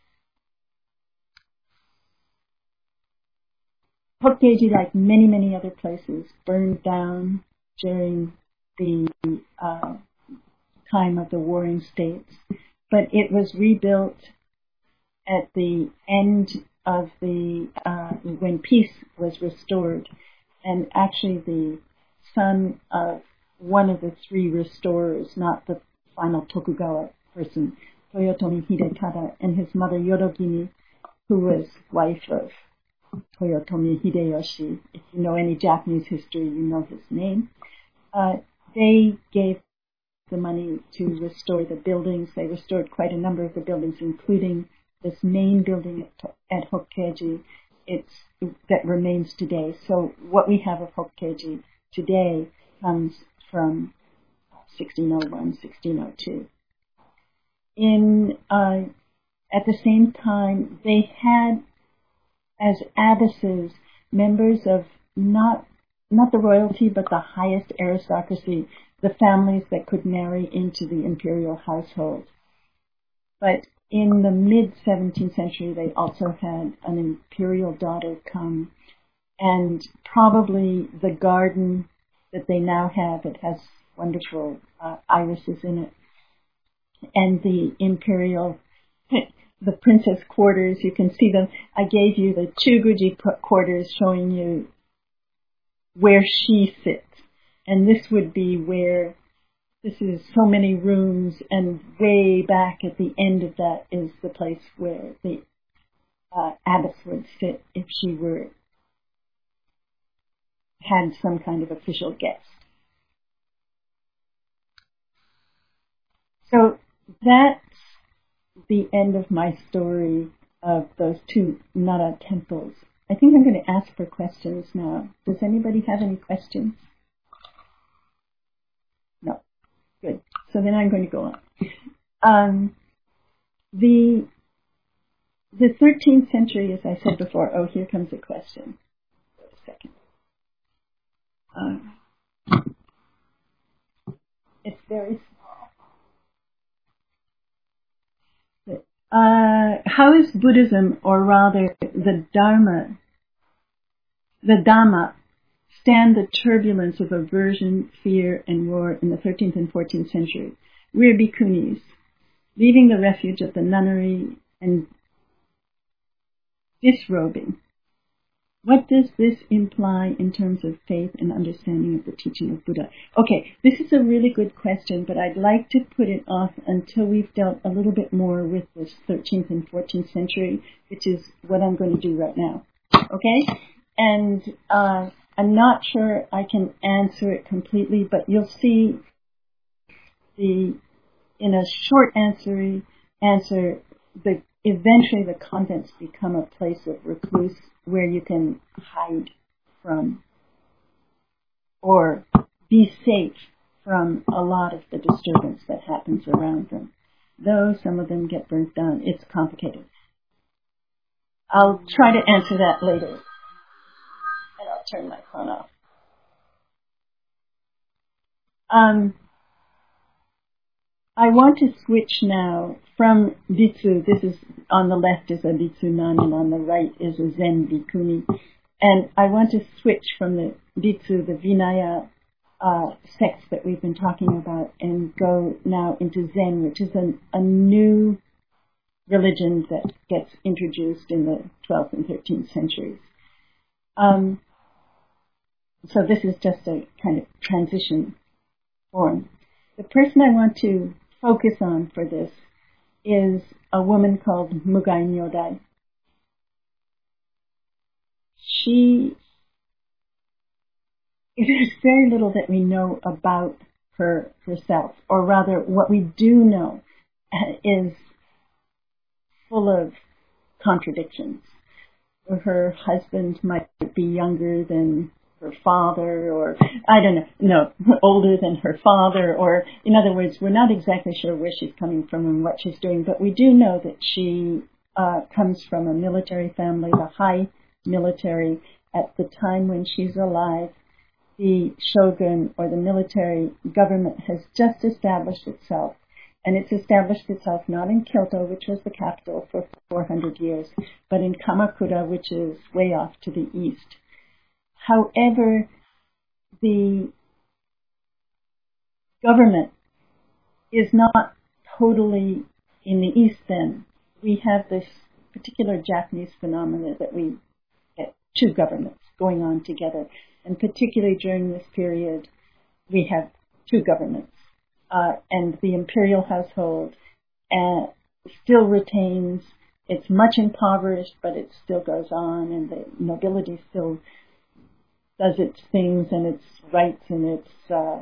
[SPEAKER 2] Hokkeiji, like many, many other places, burned down during the time of the Warring States, but it was rebuilt at the end of when peace was restored, and actually the son of one of the three restorers, not the final Tokugawa person, Toyotomi Hidetada, and his mother Yorogimi, who was wife of Toyotomi Hideyoshi. If you know any Japanese history, you know his name. They gave the money to restore the buildings. They restored quite a number of the buildings, including this main building at Hokkeiji. That remains today. So what we have of Hokkeiji today comes from 1601, 1602. At the same time, they had as abbesses members of not the royalty, but the highest aristocracy, the families that could marry into the imperial household. But in the mid-17th century, they also had an imperial daughter come, and probably the garden that they now have, it has wonderful irises in it, and the imperial, the princess quarters, you can see them. I gave you the Chuguji quarters showing you where she sits, and this would be where, this is so many rooms, and way back at the end of that is the place where the abbess would sit if she had some kind of official guest. So that's the end of my story of those two Nara temples. I think I'm going to ask for questions now. Does anybody have any questions? No. Good. So then I'm going to go on. The 13th century, as I said before, here comes a question. Wait a second. It's very small. How is Buddhism, or rather the Dhamma, stand the turbulence of aversion, fear, and war in the 13th and 14th century? We're bhikkhunis, leaving the refuge of the nunnery and disrobing. What does this imply in terms of faith and understanding of the teaching of Buddha? Okay, this is a really good question, but I'd like to put it off until we've dealt a little bit more with this 13th and 14th century, which is what I'm going to do right now. Okay? And I'm not sure I can answer it completely, but you'll see in a short answer, eventually the convents become a place of recluse where you can hide from or be safe from a lot of the disturbance that happens around them. Though some of them get burnt down, it's complicated. I'll try to answer that later. And I'll turn my phone off. I want to switch now from Bitsu. This is on the left is a Bitsu nun, and on the right is a Zen Bhikkhuni. And I want to switch from the Bitsu, the Vinaya sects that we've been talking about, and go now into Zen, which is a new religion that gets introduced in the 12th and 13th centuries. So this is just a kind of transition form. The person I want to focus on for this is a woman called Mugai Nyodai. There's very little that we know about herself, or rather what we do know is full of contradictions. Her husband might be younger than her father, or I don't know, older than her father, or in other words, we're not exactly sure where she's coming from and what she's doing, but we do know that she comes from a military family, the high military. At the time when she's alive, the shogun or the military government has just established itself, and it's established itself not in Kyoto, which was the capital for 400 years, but in Kamakura, which is way off to the east. However, the government is not totally in the east then. We have this particular Japanese phenomena that we get two governments going on together. And particularly during this period, we have two governments. And the imperial household still retains it's much impoverished, but it still goes on, and the nobility still does its things and its rights and its,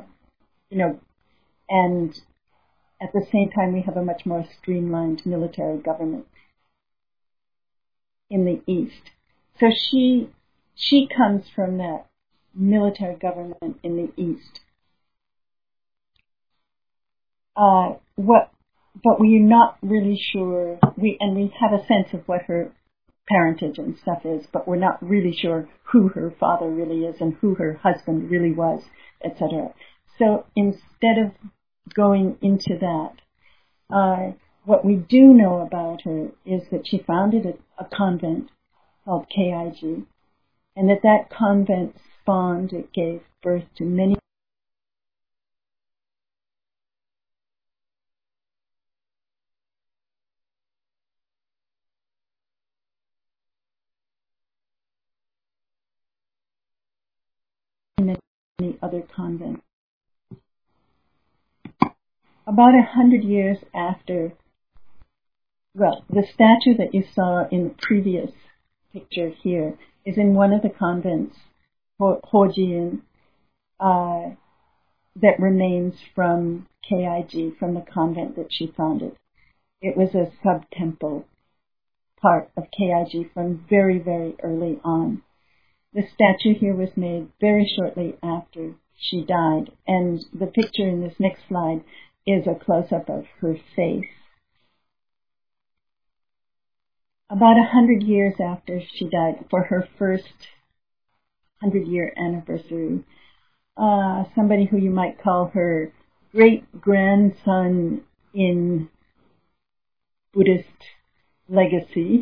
[SPEAKER 2] and at the same time we have a much more streamlined military government in the East. So she comes from that military government in the East. But we're not really sure. We have a sense of what her parentage and stuff is, but we're not really sure who her father really is and who her husband really was, etc. So instead of going into that, what we do know about her is that she founded a convent called KIG, and that convent spawned, it gave birth to many other convents. About 100 years after, the statue that you saw in the previous picture here is in one of the convents, Hojian, that remains from KIG, from the convent that she founded. It was a sub-temple part of KIG from very, very early on. The statue here was made very shortly after she died, and the picture in this next slide is a close-up of her face. About 100 years after she died, for her first 100-year anniversary, somebody who you might call her great-grandson in Buddhist legacy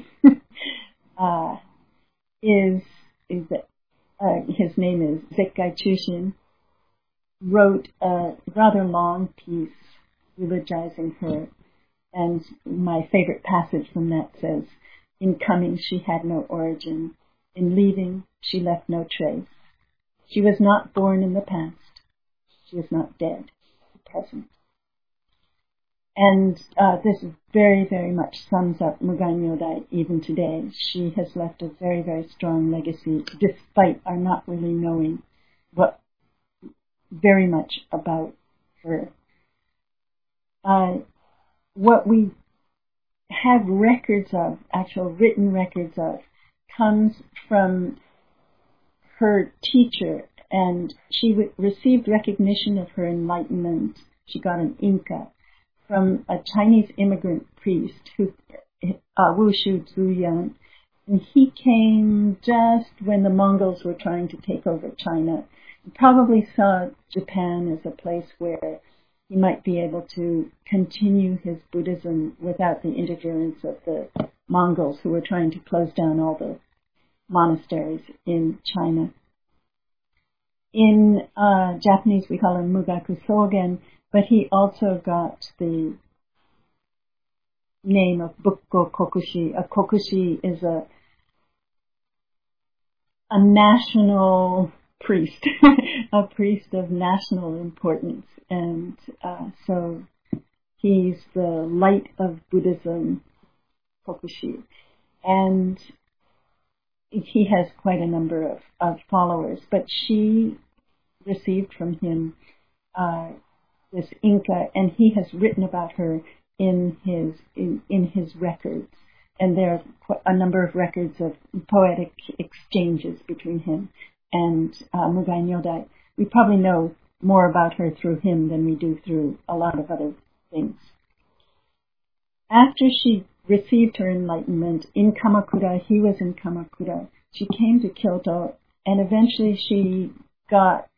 [SPEAKER 2] his name is Zekai Chushin, wrote a rather long piece eulogizing her, and my favorite passage from that says, "In coming she had no origin, in leaving she left no trace. She was not born in the past, she is not dead in the present." And this very, very much sums up Mugai Nyodai even today. She has left a very, very strong legacy, despite our not really knowing very much about her. What we have records of, actual written records of, comes from her teacher, and she received recognition of her enlightenment. She got an Inca from a Chinese immigrant priest, Wu Shu Zuyang, and he came just when the Mongols were trying to take over China. He probably saw Japan as a place where he might be able to continue his Buddhism without the interference of the Mongols, who were trying to close down all the monasteries in China. In Japanese, we call him Mugaku Sogen, but he also got the name of Bukko Kokushi. A Kokushi is a national priest, a priest of national importance. And so he's the light of Buddhism, Kokushi. And he has quite a number of followers. But she received from him this Inca, and he has written about her in his records. And there are a number of records of poetic exchanges between him and Mugai Nyodai. We probably know more about her through him than we do through a lot of other things. After she received her enlightenment in Kamakura, he was in Kamakura, she came to Kyoto, and eventually she got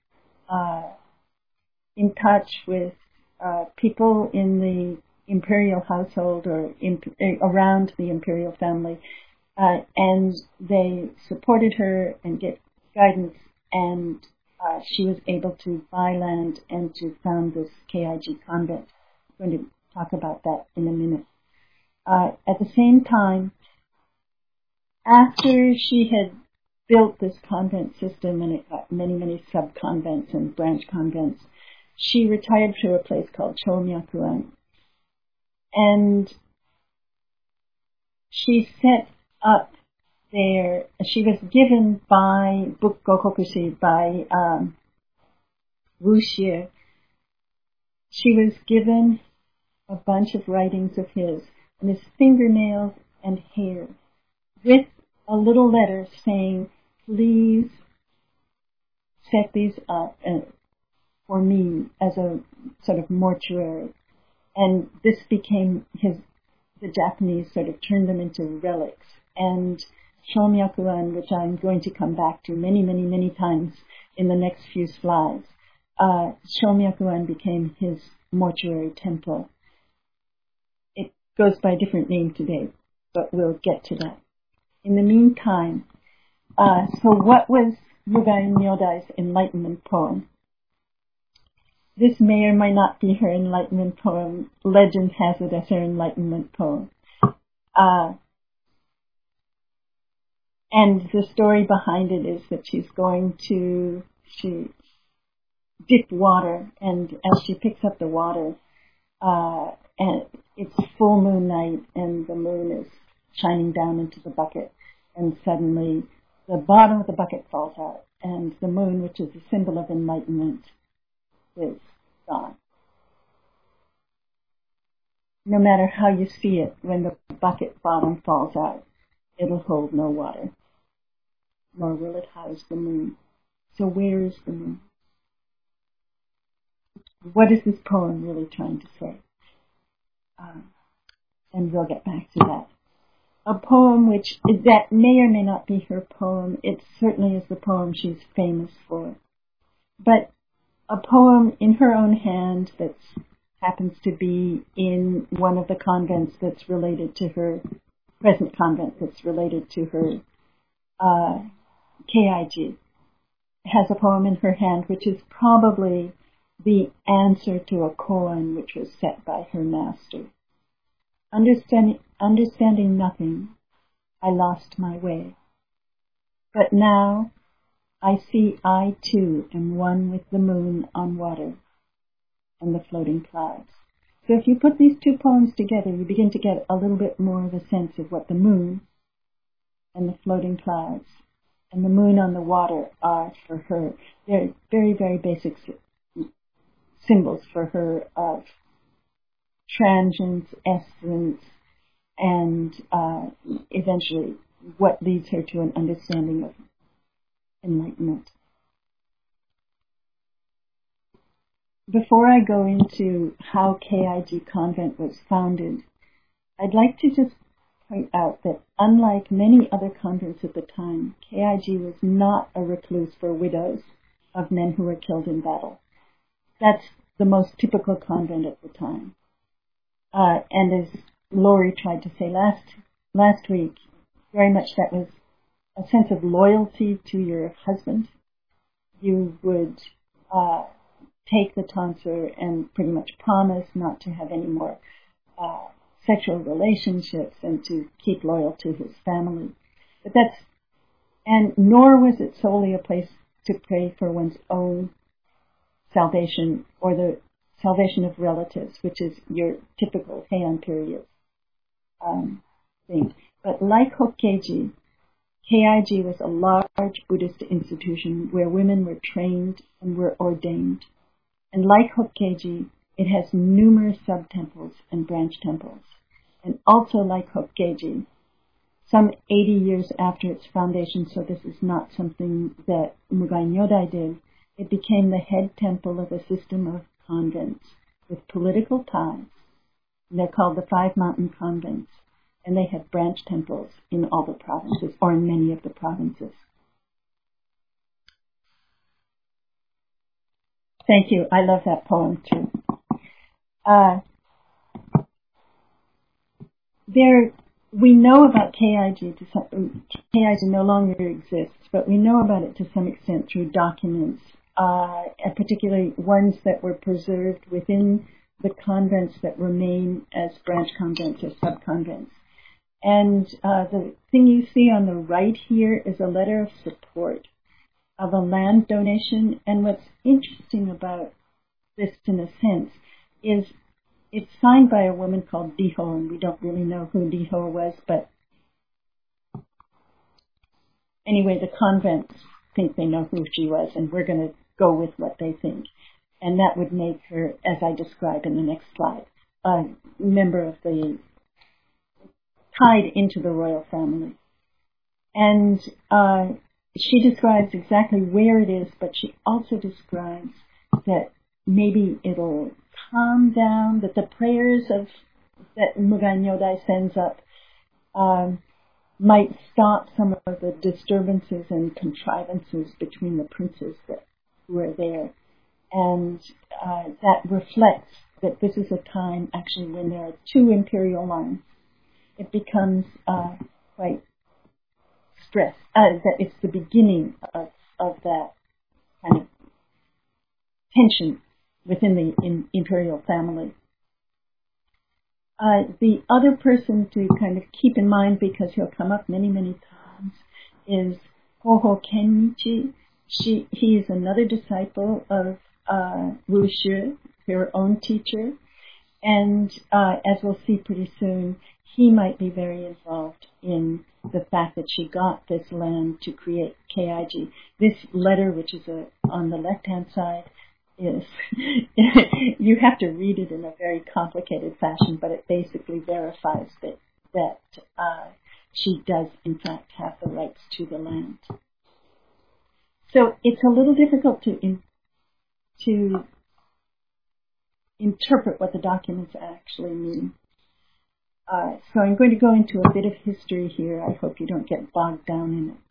[SPEAKER 2] in touch with people in the imperial household or around the imperial family, and they supported her and get guidance, and she was able to buy land and to found this KIG convent. I'm going to talk about that in a minute. At the same time, after she had built this convent system, and it got many, many sub-convents and branch convents, she retired to a place called Chomyakuan. And she set up there. She was given by Book Gokokushi by Wu Xie. She was given a bunch of writings of his, and his fingernails and hair, with a little letter saying, please set these up for me as a sort of mortuary. And this became the Japanese sort of turned them into relics. And Shomyakuan, which I'm going to come back to many, many, many times in the next few slides, Shomyakuan became his mortuary temple. It goes by a different name today, but we'll get to that. In the meantime, so what was Mugai Nyodai's enlightenment poem? This may or may not be her enlightenment poem. Legend has it as her enlightenment poem. And the story behind it is that she dip water, and as she picks up the water, and it's full moon night, and the moon is shining down into the bucket, and suddenly the bottom of the bucket falls out, and the moon, which is a symbol of enlightenment, is gone. No matter how you see it, when the bucket bottom falls out, it'll hold no water, nor will it house the moon. So where is the moon? What is this poem really trying to say? And we'll get back to that. A poem that may or may not be her poem. It certainly is the poem she's famous for. But a poem in her own hand that happens to be in one of the convents that's related to her, present convent that's related to her, Keiji, has a poem in her hand which is probably the answer to a koan which was set by her master. Understanding nothing, I lost my way. But now I see I too am one with the moon on water and the floating clouds. So if you put these two poems together, you begin to get a little bit more of a sense of what the moon and the floating clouds and the moon on the water are for her. They're very, very basic symbols for her of transience, essence, and eventually what leads her to an understanding of enlightenment. Before I go into how Keiji Convent was founded, I'd like to just point out that unlike many other convents at the time, Keiji was not a recluse for widows of men who were killed in battle. That's the most typical convent at the time. And as Laurie tried to say last week, very much that was a sense of loyalty to your husband. You would take the tonsure and pretty much promise not to have any more sexual relationships and to keep loyal to his family. But and nor was it solely a place to pray for one's own salvation or the salvation of relatives, which is your typical Heian period thing. But like Hokkeiji, Keiji was a large Buddhist institution where women were trained and were ordained. And like Hokkeiji, it has numerous sub-temples and branch temples. And also like Hokkeiji, some 80 years after its foundation, so this is not something that Mugai Nyodai did, it became the head temple of a system of convents with political ties. And they're called the Five Mountain Convents. And they have branch temples in all the provinces, or in many of the provinces. Thank you. I love that poem too. We know about Keiji. Keiji no longer exists, but we know about it to some extent through documents, and particularly ones that were preserved within the convents that remain as branch convents or sub-convents. And the thing you see on the right here is a letter of support of a land donation. And what's interesting about this, in a sense, is it's signed by a woman called Diho, and we don't really know who Diho was, but anyway, the convents think they know who she was, and we're going to go with what they think. And that would make her, as I describe in the next slide, a member of the, tied into the royal family. And she describes exactly where it is, but she also describes that maybe it'll calm down, that the prayers that Mugai Nyodai sends up might stop some of the disturbances and contrivances between the princes who are there. And that reflects that this is a time actually when there are two imperial lines. It becomes quite stressed, that it's the beginning of that kind of tension within the imperial family. The other person to kind of keep in mind, because he'll come up many, many times, is Hoho Kennichi. He is another disciple of Wu Shi, her own teacher. And as we'll see pretty soon, he might be very involved in the fact that she got this land to create KIG. This letter, which is on the left-hand side, is you have to read it in a very complicated fashion, but it basically verifies that she does in fact have the rights to the land. So it's a little difficult to interpret what the documents actually mean. So I'm going to go into a bit of history here. I hope you don't get bogged down in it.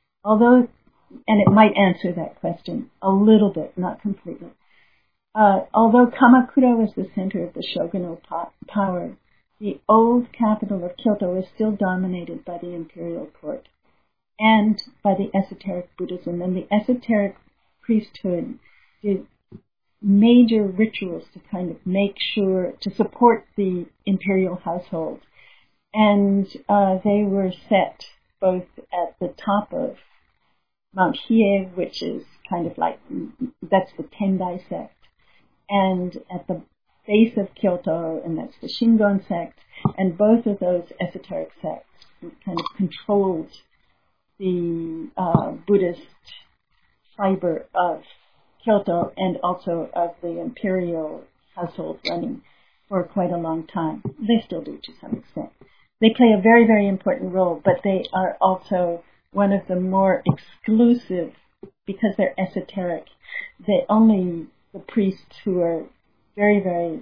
[SPEAKER 2] And it might answer that question a little bit, not completely. Although Kamakura was the center of the shogunal power, the old capital of Kyoto was still dominated by the imperial court and by the esoteric Buddhism. And the esoteric priesthood did major rituals to kind of make sure, to support the imperial household. And they were set both at the top of Mount Hiei, which is kind of like, that's the Tendai sect, and at the base of Kyoto, and that's the Shingon sect, and both of those esoteric sects kind of controlled the Buddhist fiber of Kyoto and also of the imperial household running for quite a long time. They still do to some extent. They play a very, very important role, but they are also one of the more exclusive, because they're esoteric. Only the priests who are very, very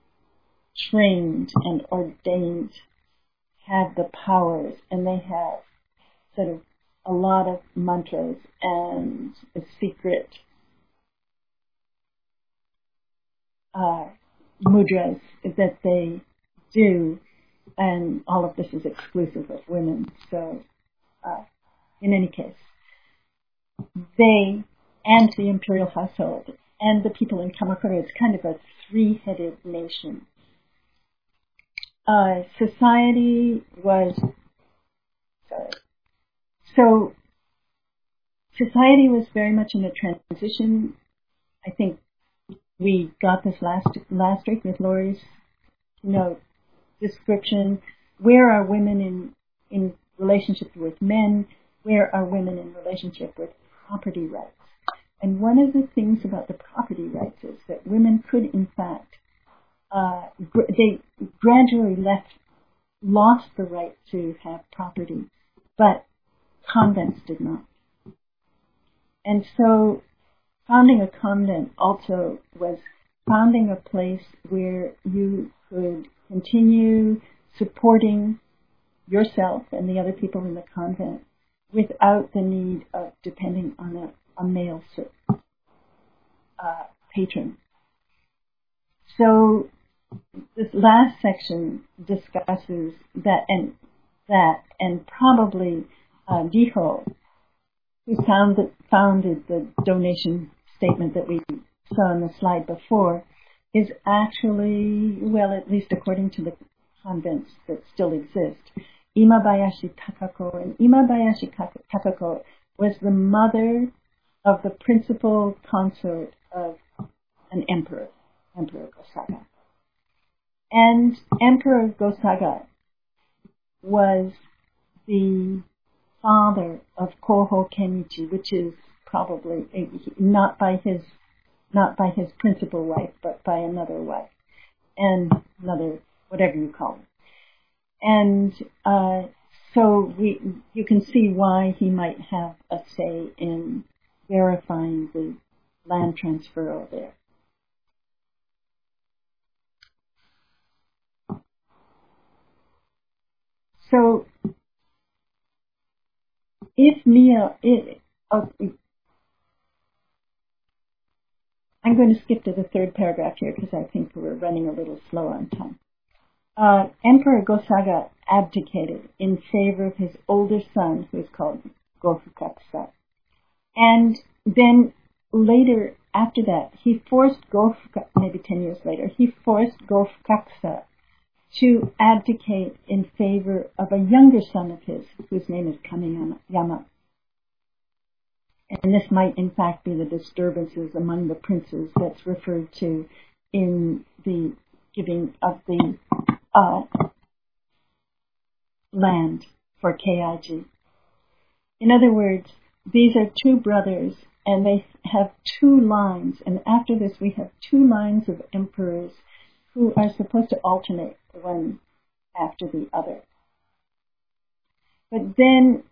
[SPEAKER 2] trained and ordained have the powers, and they have sort of a lot of mantras and a secret mudras that they do, and all of this is exclusive of women. So, in any case, they and the imperial household and the people in Kamakura, it's kind of a three-headed nation. Society was very much in a transition. I think we got this last week with Lori's, description. Where are women in relationship with men? Where are women in relationship with property rights? And one of the things about the property rights is that women could, in fact, they gradually lost the right to have property, but convents did not. And so founding a convent also was founding a place where you could continue supporting yourself and the other people in the convent without the need of depending on a male patron. So this last section discusses that, and probably Giho, who founded the donation statement that we saw on the slide before, is actually, well, at least according to the convents that still exist, Imabayashi Takako. And Imabayashi Takako was the mother of the principal consort of an emperor, Emperor Gosaga. And Emperor Gosaga was the father of Koho Kenichi, which is probably not by his principal wife, but by another wife, and another, whatever you call it. And so you can see why he might have a say in verifying the land transfer there. So I'm going to skip to the third paragraph here because I think we're running a little slow on time. Emperor Go-Saga abdicated in favor of his older son, who is called Go-Fukakusa. And then later, after that, he forced maybe 10 years later, he forced Go-Fukakusa to abdicate in favor of a younger son of his, whose name is Kameyama. And this might, in fact, be the disturbances among the princes that's referred to in the giving of the land for Keiji. In other words, these are two brothers, and they have two lines, and after this we have two lines of emperors who are supposed to alternate one after the other. But then,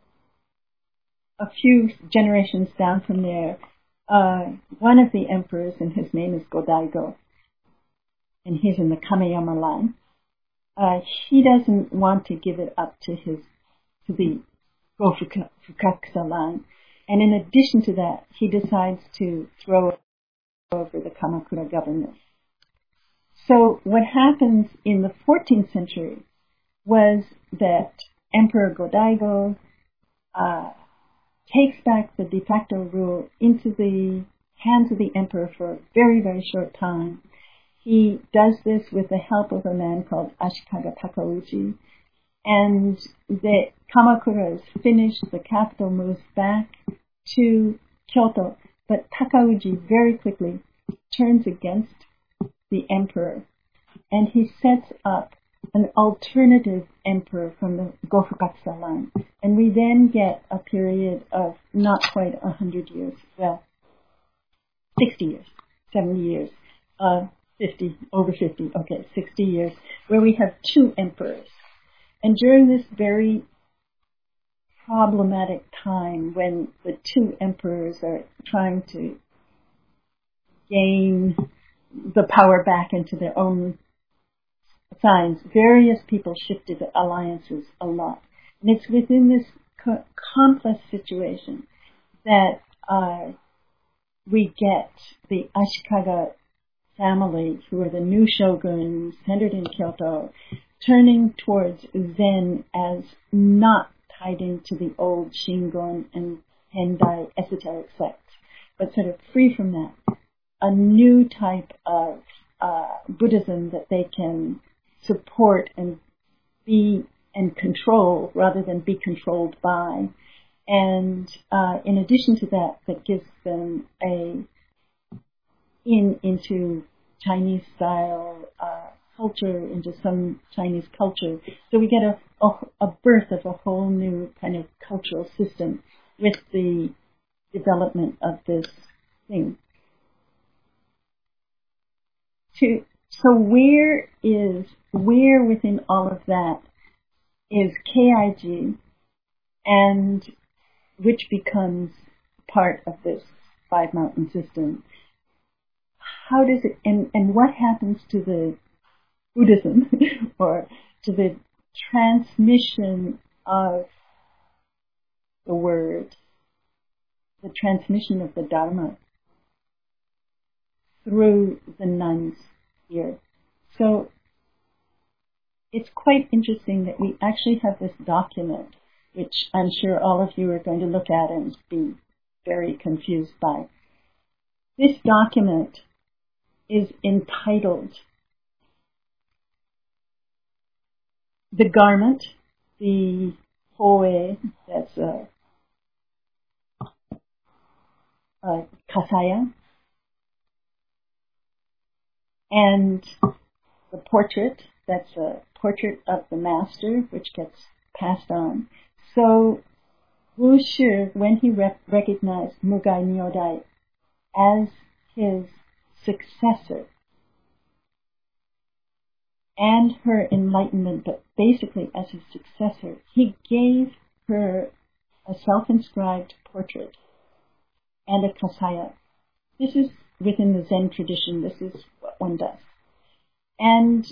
[SPEAKER 2] a few generations down from there, one of the emperors, and his name is Go-Daigo, and he's in the Kameyama line, he doesn't want to give it up to the Go-Fukakusa line. And in addition to that, he decides to throw over the Kamakura government. So what happens in the 14th century was that Emperor Go-Daigo takes back the de facto rule into the hands of the emperor for a very, very short time. He does this with the help of a man called Ashikaga Takauji. And the Kamakura is finished, the capital moves back to Kyoto, but Takauji very quickly turns against the emperor, and he sets up an alternative emperor from the Go-Fukakusa line. And we then get a period of not quite 100 years, well, 60 years, 70 years, 50, over 50, okay, 60 years, where we have two emperors. And during this very problematic time when the two emperors are trying to gain the power back into their own signs, various people shifted alliances a lot. And it's within this complex situation that we get the Ashikaga family, who are the new shoguns centered in Kyoto, turning towards Zen as not tied into the old Shingon and Hendai esoteric sects, but sort of free from that. A new type of Buddhism that they can support and be and control rather than be controlled by. And in addition to that, that gives them into Chinese style culture, into some Chinese culture. So we get a birth of a whole new kind of cultural system with the development of this thing. So where within all of that is Keiji, and which becomes part of this five mountain system? How does it, and what happens to the Buddhism or to the transmission of the word, the transmission of the Dharma through the nuns here? So it's quite interesting that we actually have this document, which I'm sure all of you are going to look at and be very confused by. This document is entitled The Garment, the Hoe, that's a Kasaya, and the portrait, that's a portrait of the master, which gets passed on. So Wu Shi, when he recognized Mugai Nyodai as his successor and her enlightenment, but basically as his successor, he gave her a self-inscribed portrait and a kasaya. This is within the Zen tradition. This is what one does. And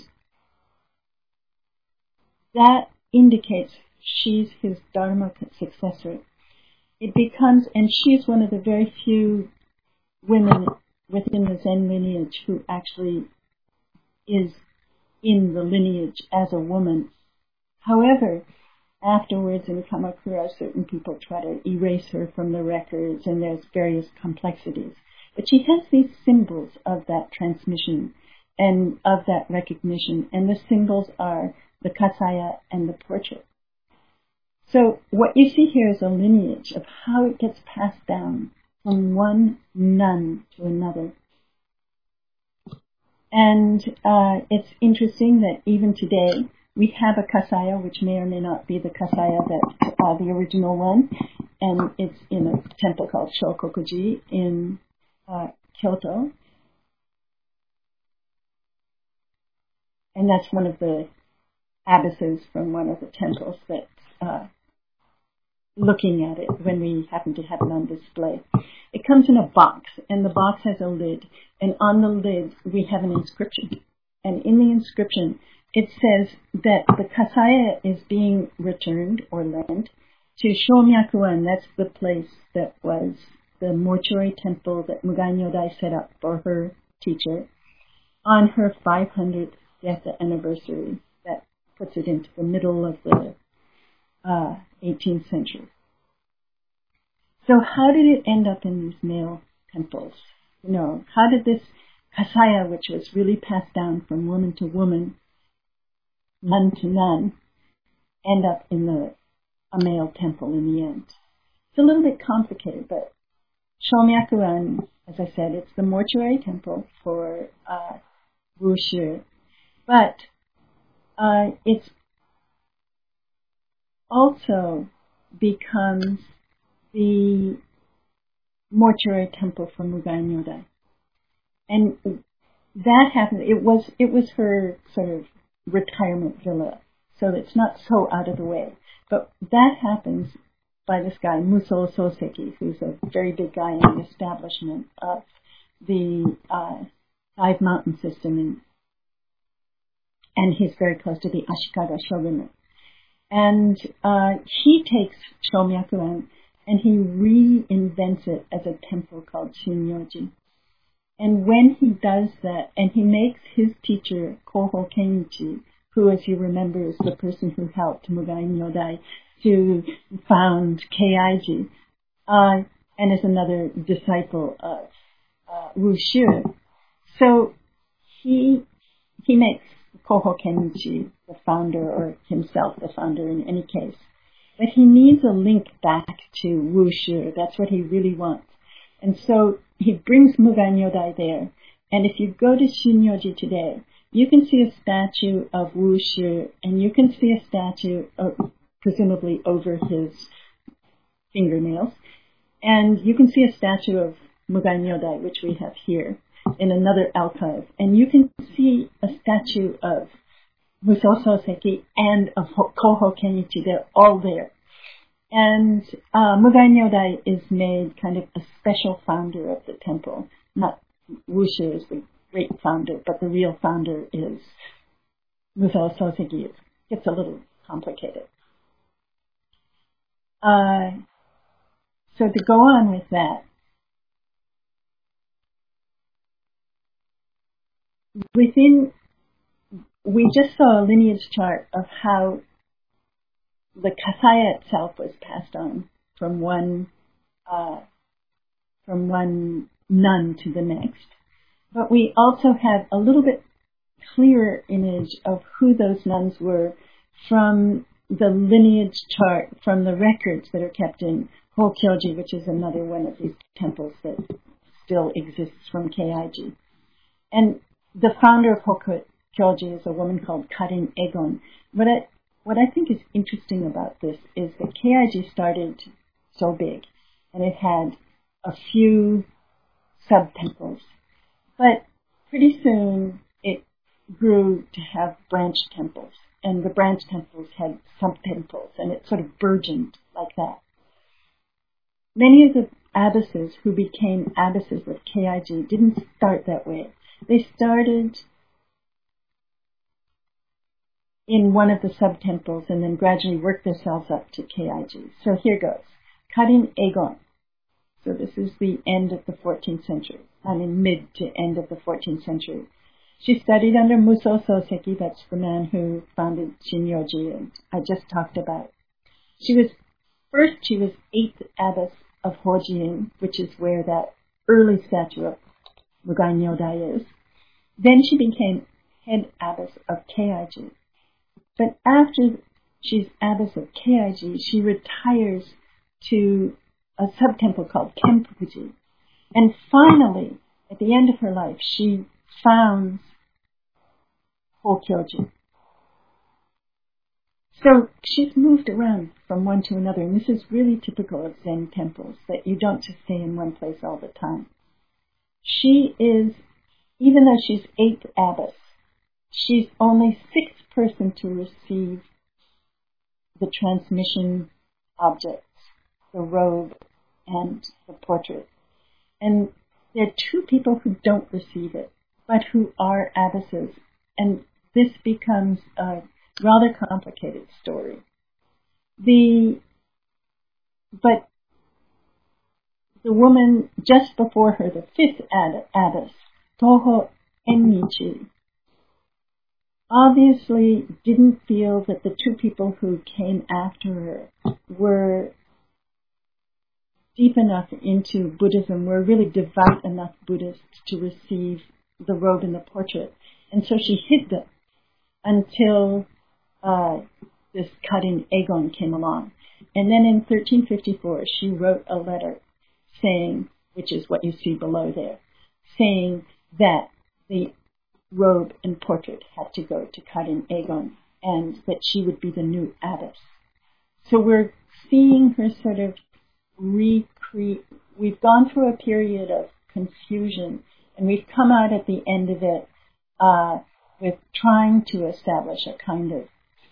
[SPEAKER 2] that indicates she's his Dharma successor. It becomes, and she's one of the very few women within the Zen lineage who actually is in the lineage as a woman. However, afterwards in Kamakura, certain people try to erase her from the records, and there's various complexities. But she has these symbols of that transmission and of that recognition, and the symbols are the kasaya and the portrait. So what you see here is a lineage of how it gets passed down from one nun to another. And it's interesting that even today we have a kasaya, which may or may not be the kasaya that the original one, and it's in a temple called Shokokuji in Kyoto. And that's one of the abbesses from one of the temples that's looking at it when we happen to have it on display. It comes in a box, and the box has a lid, and on the lid we have an inscription. And in the inscription it says that the kasaya is being returned or lent to Shomyakuan. That's the place that was the mortuary temple that Mugai Nyodai set up for her teacher on her 500th death anniversary. That puts it into the middle of the 18th century. So how did it end up in these male temples? How did this kasaya, which was really passed down from woman to woman, nun to nun, end up in a male temple in the end? It's a little bit complicated, but Shomyakuan, as I said, it's the mortuary temple for Wu Shi, but it's also becomes the mortuary temple for Mugai Nyodai. And that happened, it was her sort of retirement villa, so it's not so out of the way. But that happens by this guy, Muso Soseki, who's a very big guy in the establishment of the 5 mountain system, and he's very close to the Ashikaga shogunate. And he takes Shomyakuan and he reinvents it as a temple called Shinyoji. And when he does that, and he makes his teacher, Koho Kenichi, who, as you remember, is the person who helped Mugai Nyodai to found Keiji, and is another disciple of Wu Shi. So he makes Koho Kenichi the founder, or himself the founder in any case. But he needs a link back to Wu Shi. That's what he really wants. And so he brings Mugai Nyodai there. And if you go to Shinyoji today, you can see a statue of Wu Shi, and you can see a statue presumably over his fingernails. And you can see a statue of Mugai Nyodai, which we have here in another alcove. And you can see a statue of Muso Soseki and of Koho Kenichi. They're all there. And Mugai Nyodai is made kind of a special founder of the temple. Not Wu Shi is the great founder, but the real founder is Muso Soseki. It gets a little complicated. So to go on with that, we just saw a lineage chart of how the kasaya itself was passed on from one nun to the next. But we also have a little bit clearer image of who those nuns were from the lineage chart, from the records that are kept in Hokyoji, which is another one of these temples that still exists from Keiji. And the founder of Hokyoji is a woman called Karin Egon. What I think is interesting about this is that Keiji started so big, and it had a few sub-temples. But pretty soon it grew to have branch temples, and the branch temples had sub-temples, and it sort of burgeoned like that. Many of the abbesses who became abbesses of Keiji didn't start that way. They started in one of the sub-temples and then gradually worked themselves up to Keiji. So here goes. Karin Egon. So this is the end of the 14th century. Mid to end of the 14th century. She studied under Muso Soseki, that's the man who founded Shinryoji, and I just talked about. She was 8th abbess of Hojin, which is where that early statue of Mugai Nyodai is. Then she became head abbess of Keiji. But after she's abbess of Keiji, she retires to a sub-temple called Kenpuji. And finally, at the end of her life, she founds Hokyoji. So she's moved around from one to another, and this is really typical of Zen temples, that you don't just stay in one place all the time. She is, even though she's 8th abbess, she's only 6th person to receive the transmission objects, the robe and the portrait. And there are 2 people who don't receive it, but who are abbesses, and this becomes a rather complicated story. But the woman just before her, the 5th abbess, Toho Ennichi, obviously didn't feel that the 2 people who came after her were deep enough into Buddhism, were really devout enough Buddhists to receive the robe and the portrait. And so she hid them until this Karin Egon came along. And then in 1354, she wrote a letter saying, which is what you see below there, saying that the robe and portrait had to go to Karin Egon and that she would be the new abbess. So we're seeing her sort of recreate. We've gone through a period of confusion, and we've come out at the end of it with trying to establish a kind of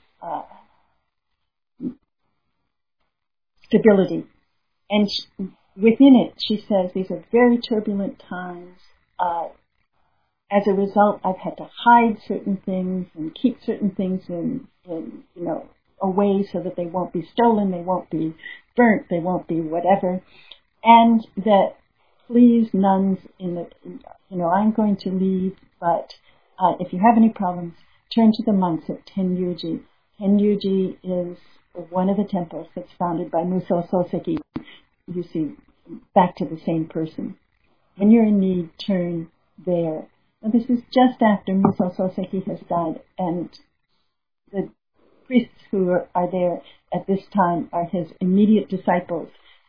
[SPEAKER 2] stability. And within it, she says, these are very turbulent times. As a result, I've had to hide certain things and keep certain things in away so that they won't be stolen, they won't be burnt, they won't be whatever. And that, please, nuns, I'm going to leave, but if you have any problems, turn to the monks at Tenyuji. Tenyuji is one of the temples that's founded by Muso Soseki. You see, back to the same person. When you're in need, turn there. Now, this is just after Muso Soseki has died, and the priests who are there at this time are his immediate disciples.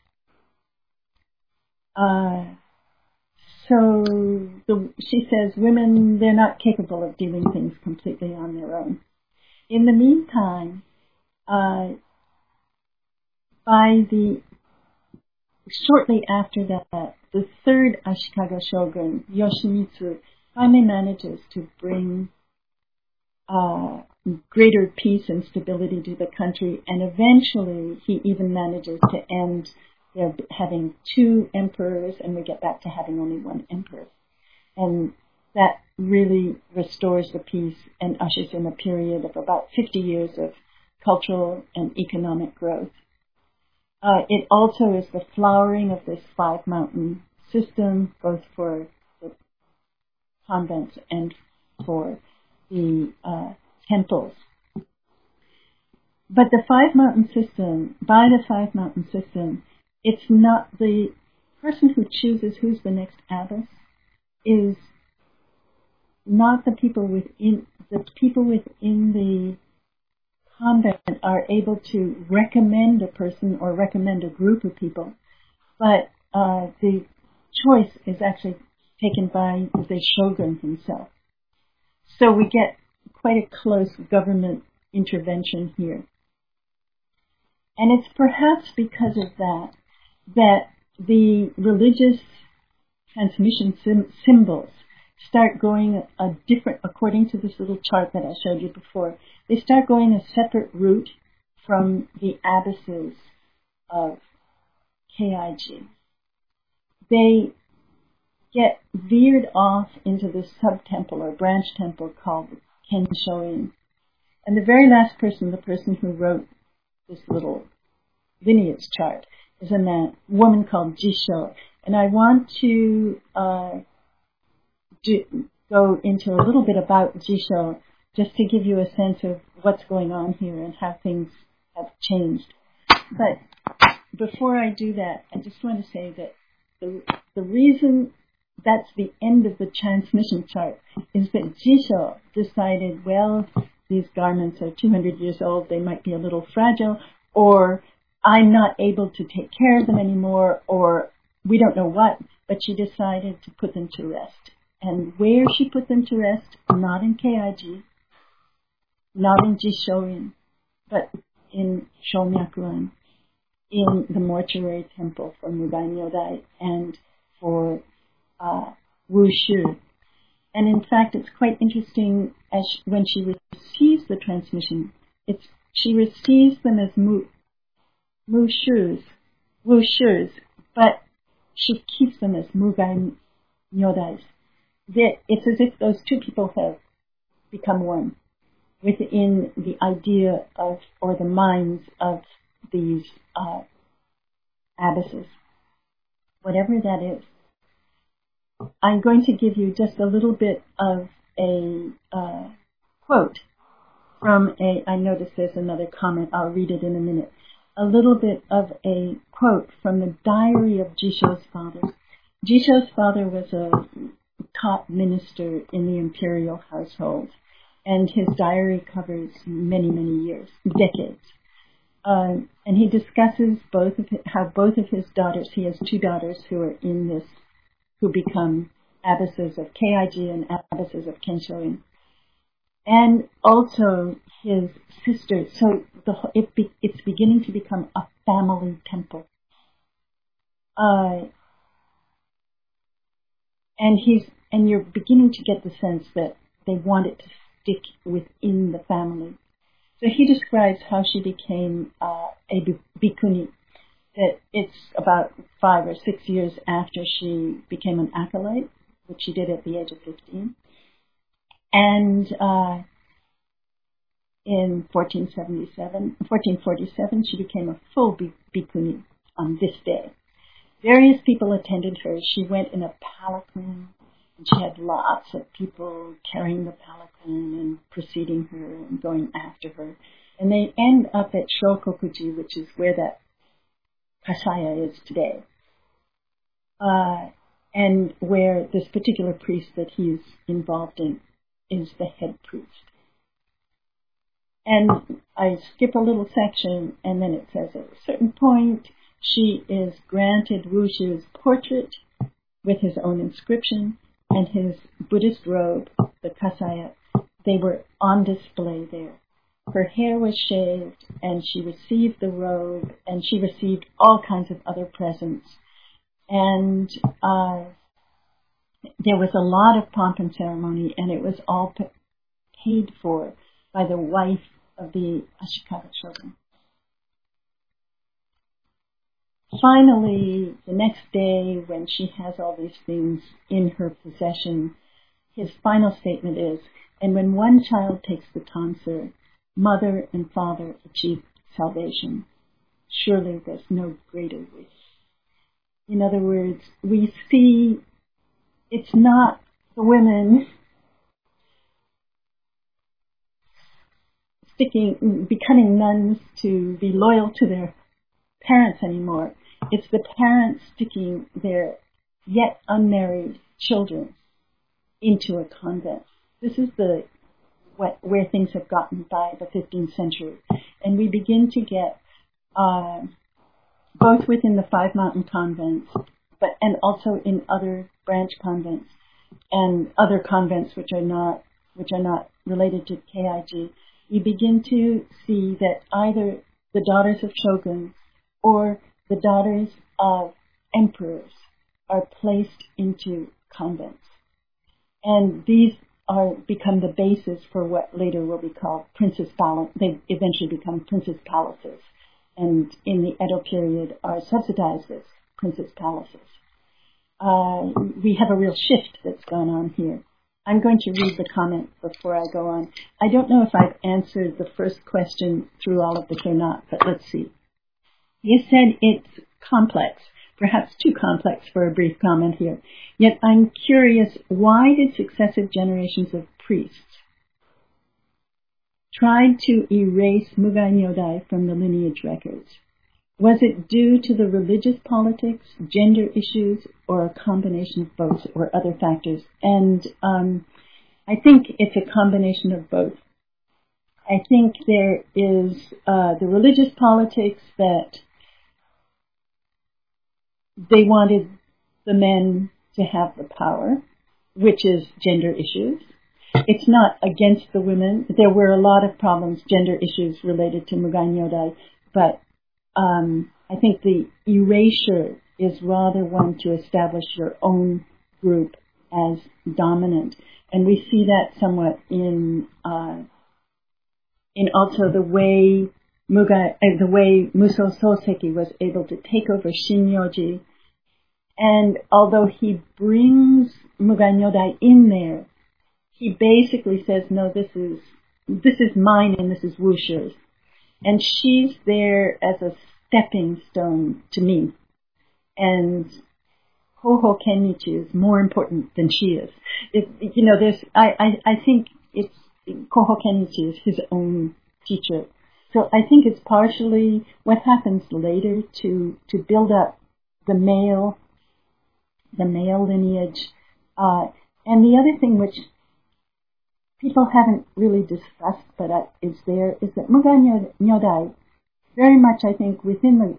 [SPEAKER 2] She says women, they're not capable of doing things completely on their own. In the meantime, shortly after that, the 3rd Ashikaga shogun, Yoshimitsu, finally manages to bring greater peace and stability to the country, and eventually he even manages to end their having 2 emperors, and we get back to having only 1 emperor. And that really restores the peace and ushers in a period of about 50 years of cultural and economic growth. It also is the flowering of this 5-mountain system, both for the convents and for the temples. But the 5-mountain system, by the 5-mountain system, it's not the person who chooses who's the next abbess is not the people within the convent are able to recommend a person or recommend a group of people, but the choice is actually taken by the shogun himself. So we get quite a close government intervention here. And it's perhaps because of that that the religious transmission symbols start going a different, according to this little chart that I showed you before, they start going a separate route from the abbesses of KIG. They get veered off into this sub-temple or branch temple called Kenshoin. And the very last person, the person who wrote this little lineage chart, is a woman called Jisho. And I want to go into a little bit about Jisho just to give you a sense of what's going on here and how things have changed. But before I do that, I just want to say that the reason that's the end of the transmission chart is that Jisho decided, well, these garments are 200 years old, they might be a little fragile, or I'm not able to take care of them anymore, or we don't know what, but she decided to put them to rest. And where she put them to rest, not in KIG, not in Jishoin, but in Shomyakuan, in the mortuary temple for Mugai Nyodai and for Wushu. And in fact, it's quite interesting when she receives the transmission, she receives them as Wushus, but she keeps them as Mugai Nyodais. It's as if those two people have become one within the idea of, or the minds of these abbesses, whatever that is. I'm going to give you just a little bit of a quote from I noticed there's another comment, I'll read it in a minute. A little bit of a quote from the diary of Jisho's father. Jisho's father was a top minister in the imperial household, and his diary covers many, many years, decades. And he discusses how both of his daughters, he has two daughters who are in this, who become abbesses of KIG and abbesses of Kenshoin. And also his sister, so it's beginning to become a family temple. And you're beginning to get the sense that they want it to stick within the family. So he describes how she became a bhikkhuni, that it's about 5 or 6 years after she became an acolyte, which she did at the age of 15. And in 1447, she became a full bhikkhuni on this day. Various people attended her. She went in a palanquin, and she had lots of people carrying the palanquin and preceding her and going after her. And they end up at Shokokuji, which is where that Kasaya is today, and where this particular priest that he's involved in is the head priest. And I skip a little section, and then it says at a certain point, she is granted Wushu's portrait with his own inscription and his Buddhist robe, the Kasaya. They were on display there. Her hair was shaved, and she received the robe, and she received all kinds of other presents. And there was a lot of pomp and ceremony, and it was all paid for by the wife of the Ashikaga shogun. Finally, the next day, when she has all these things in her possession, his final statement is, and when one child takes the tonsure, mother and father achieve salvation. Surely there's no greater wish. In other words, we see it's not the women becoming nuns to be loyal to their parents anymore. It's the parents sticking their yet unmarried children into a convent. This is where things have gotten by the 15th century. And we begin to get, both within the 5 mountain convents, and also in other branch convents, and other convents which are not related to KIG, we begin to see that either the daughters of shoguns or the daughters of emperors are placed into convents. And these become the basis for what later will be called princess palace. They eventually become princess palaces, and in the Edo period are subsidized as princess palaces. We have a real shift that's gone on here. I'm going to read the comment before I go on. I don't know if I've answered the first question through all of this or not, but let's see. You said it's complex, perhaps too complex for a brief comment here. Yet I'm curious, why did successive generations of priests try to erase Mugai Nyodai from the lineage records? Was it due to the religious politics, gender issues, or a combination of both, or other factors? And I think it's a combination of both. I think there is the religious politics that they wanted the men to have the power, which is gender issues. It's not against the women. There were a lot of problems, gender issues related to Mugai Nyodai, but I think the erasure is rather one to establish your own group as dominant. And we see that somewhat in also the way Muso Soseki was able to take over Shinyoji. And although he brings Mugai Nyodai in there, he basically says, no, this is mine and this is Wushu's. And she's there as a stepping stone to me. And Hoho Kenichi is more important than she is. I think it's Hoho Kenichi is his own teacher. So I think it's partially what happens later to build up the male lineage. And the other thing which people haven't really discussed, but is that Mugai Nyodai, very much I think within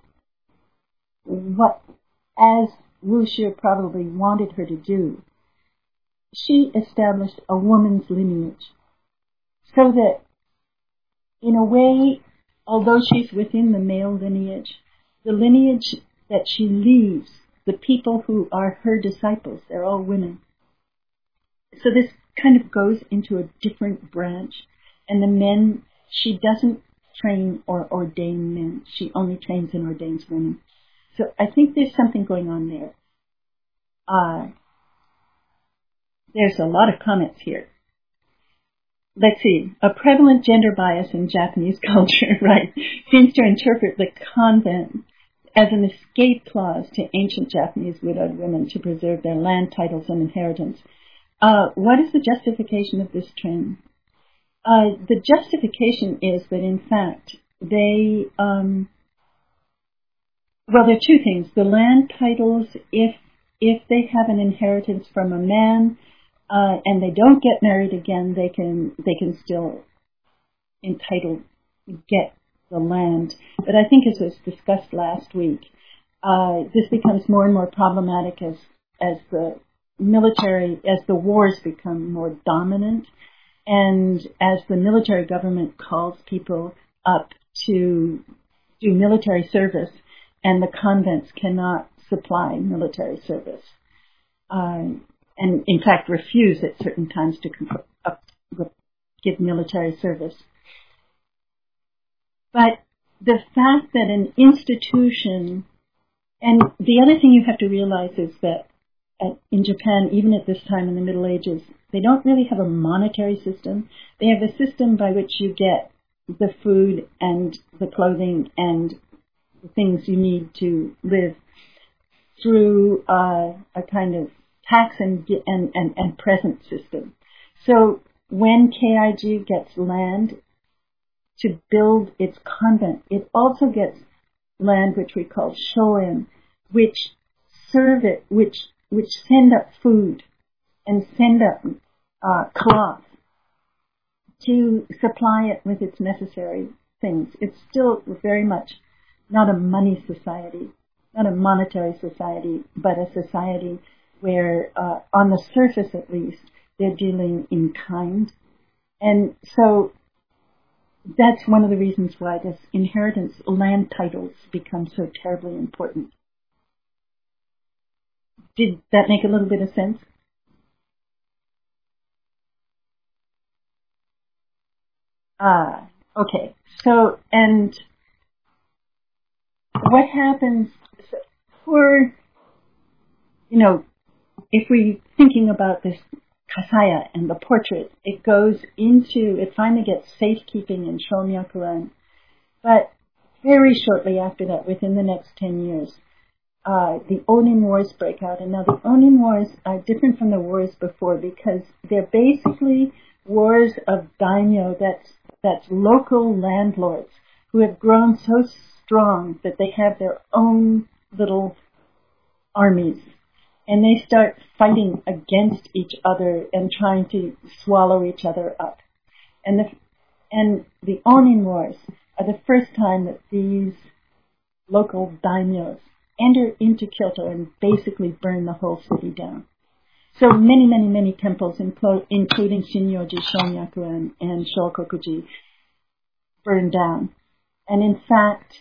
[SPEAKER 2] as Wushu probably wanted her to do, she established a woman's lineage. So that, in a way, although she's within the male lineage, the lineage that she leaves, the people who are her disciples, they're all women. So this kind of goes into a different branch. And the men, she doesn't train or ordain men. She only trains and ordains women. So I think there's something going on there. There's a lot of comments here. Let's see. A prevalent gender bias in Japanese culture, right, seems to interpret the convent as an escape clause to ancient Japanese widowed women to preserve their land titles and inheritance. What is the justification of this trend? The justification is that, in fact, there are two things. The land titles, if they have an inheritance from a man, and they don't get married again, they can still get the land. But I think, as was discussed last week, this becomes more and more problematic as the wars become more dominant, and as the military government calls people up to do military service, and the convents cannot supply military service. And in fact refuse at certain times to give military service. But the fact that an institution, and the other thing you have to realize is that in Japan, even at this time in the Middle Ages, they don't really have a monetary system. They have a system by which you get the food and the clothing and the things you need to live through a kind of tax and present system. So when KIG gets land to build its convent, it also gets land which we call shoen, which send up food and send up cloth to supply it with its necessary things. It's still very much not a money society, not a monetary society, but a society where, on the surface at least, they're dealing in kind. And so that's one of the reasons why this inheritance, land titles, become so terribly important. Did that make a little bit of sense? Okay. So, and what happens for, if we're thinking about this Kasaya and the portrait, it finally gets safekeeping in Shomyakuran. But very shortly after that, within the next 10 years, the Onin Wars break out. And now the Onin Wars are different from the wars before because they're basically wars of daimyo, that's local landlords who have grown so strong that they have their own little armies. And they start fighting against each other and trying to swallow each other up. And the Onin Wars are the first time that these local daimyos enter into Kyoto and basically burn the whole city down. So many, many, many temples, including Shinyoji, Shonyaku, and Shokokuji, burned down. And in fact,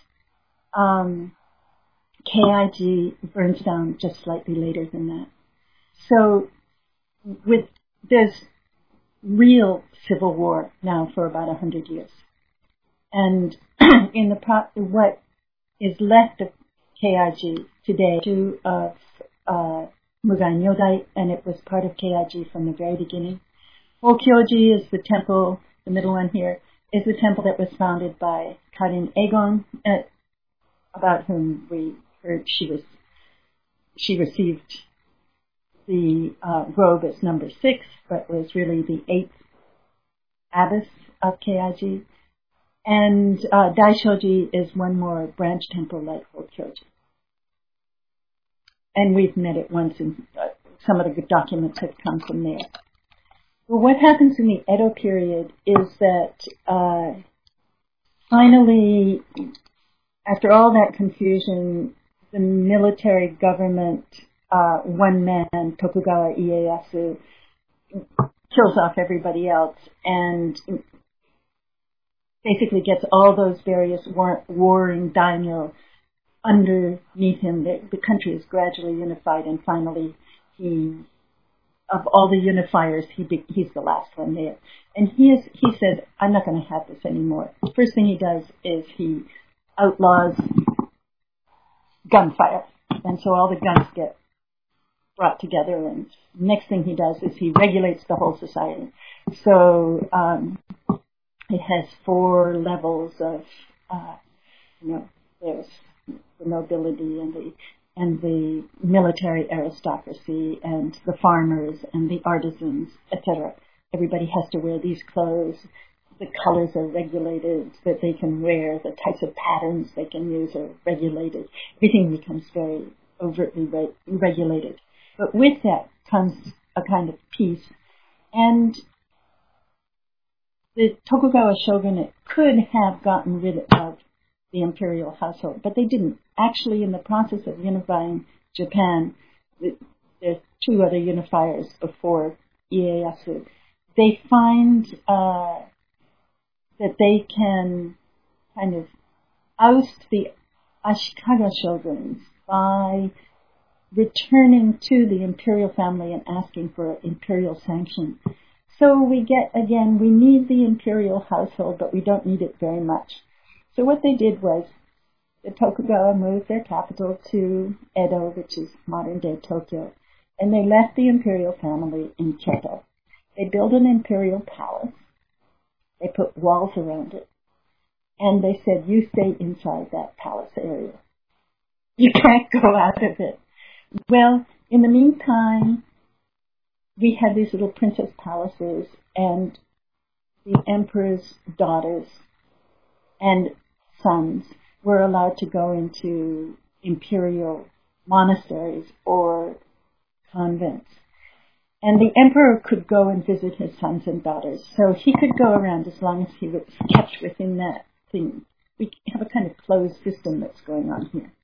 [SPEAKER 2] Keiji burns down just slightly later than that. So there's real civil war now for about 100 years. And in what is left of Keiji today, of Mugai Nyodai, and it was part of Keiji from the very beginning. Okyoji is the temple, the middle one here, is the temple that was founded by Karin Egon, about whom we heard she received the robe as number 6, but was really the 8th abbess of Keiji. And Daishoji is one more branch temple like Okyoji. And we've met it once, and some of the documents have come from there. Well, what happens in the Edo period is that finally, after all that confusion, the military government, one man, Tokugawa Ieyasu, kills off everybody else and basically gets all those various warring daimyo underneath him. The country is gradually unified, and finally, of all the unifiers, he's the last one there. And he says, I'm not going to have this anymore. The first thing he does is he outlaws gunfire. And so all the guns get brought together, and next thing he does is he regulates the whole society. So it has 4 levels of, there's the nobility and the military aristocracy and the farmers and the artisans, etc. Everybody has to wear these clothes. The colors are regulated that they can wear. The types of patterns they can use are regulated. Everything becomes very overtly regulated. But with that comes a kind of peace. And the Tokugawa shogunate could have gotten rid of the imperial household, but they didn't. Actually, in the process of unifying Japan, there's 2 other unifiers before Ieyasu. They find that they can kind of oust the Ashikaga shoguns by returning to the imperial family and asking for imperial sanction. So we need the imperial household, but we don't need it very much. So what they did was, the Tokugawa moved their capital to Edo, which is modern-day Tokyo, and they left the imperial family in Kyoto. They built an imperial palace. They put walls around it, and they said, you stay inside that palace area. You can't go out of it. Well, in the meantime, we had these little princess palaces, and the emperor's daughters and sons were allowed to go into imperial monasteries or convents. And the emperor could go and visit his sons and daughters. So he could go around as long as he was kept within that thing. We have a kind of closed system that's going on here.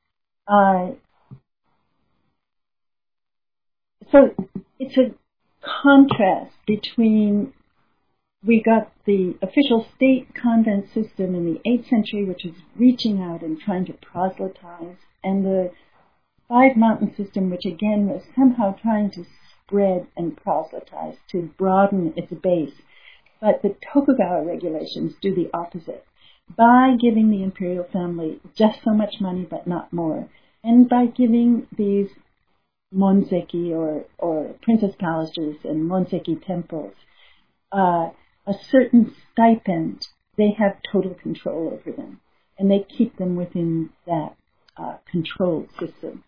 [SPEAKER 2] So it's a contrast between, we got the official state convent system in the 8th century, which is reaching out and trying to proselytize, and the Five Mountain system, which again was somehow trying to spread and proselytize, to broaden its base. But the Tokugawa regulations do the opposite. By giving the imperial family just so much money but not more, and by giving these Monseki or princess palaces and Monseki temples a certain stipend, they have total control over them, and they keep them within that control system.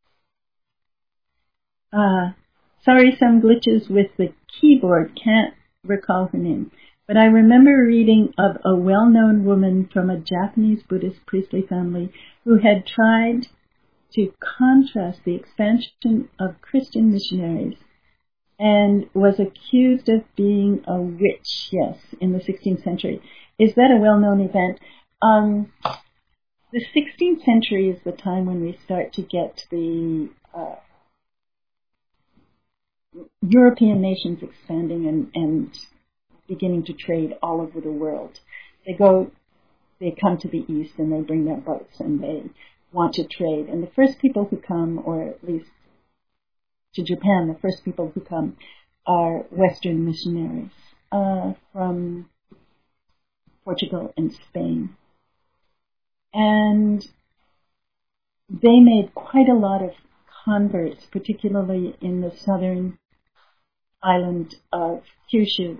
[SPEAKER 2] Sorry, some glitches with the keyboard, can't recall her name. But I remember reading of a well-known woman from a Japanese Buddhist priestly family who had tried to contrast the expansion of Christian missionaries and was accused of being a witch, yes, in the 16th century. Is that a well-known event? The 16th century is the time when we start to get the European nations expanding and beginning to trade all over the world. They come to the east and they bring their boats and they want to trade. And the first people who come, or at least to Japan, the first people who come are Western missionaries from Portugal and Spain. And they made quite a lot of converts, particularly in the southern island of Kyushu.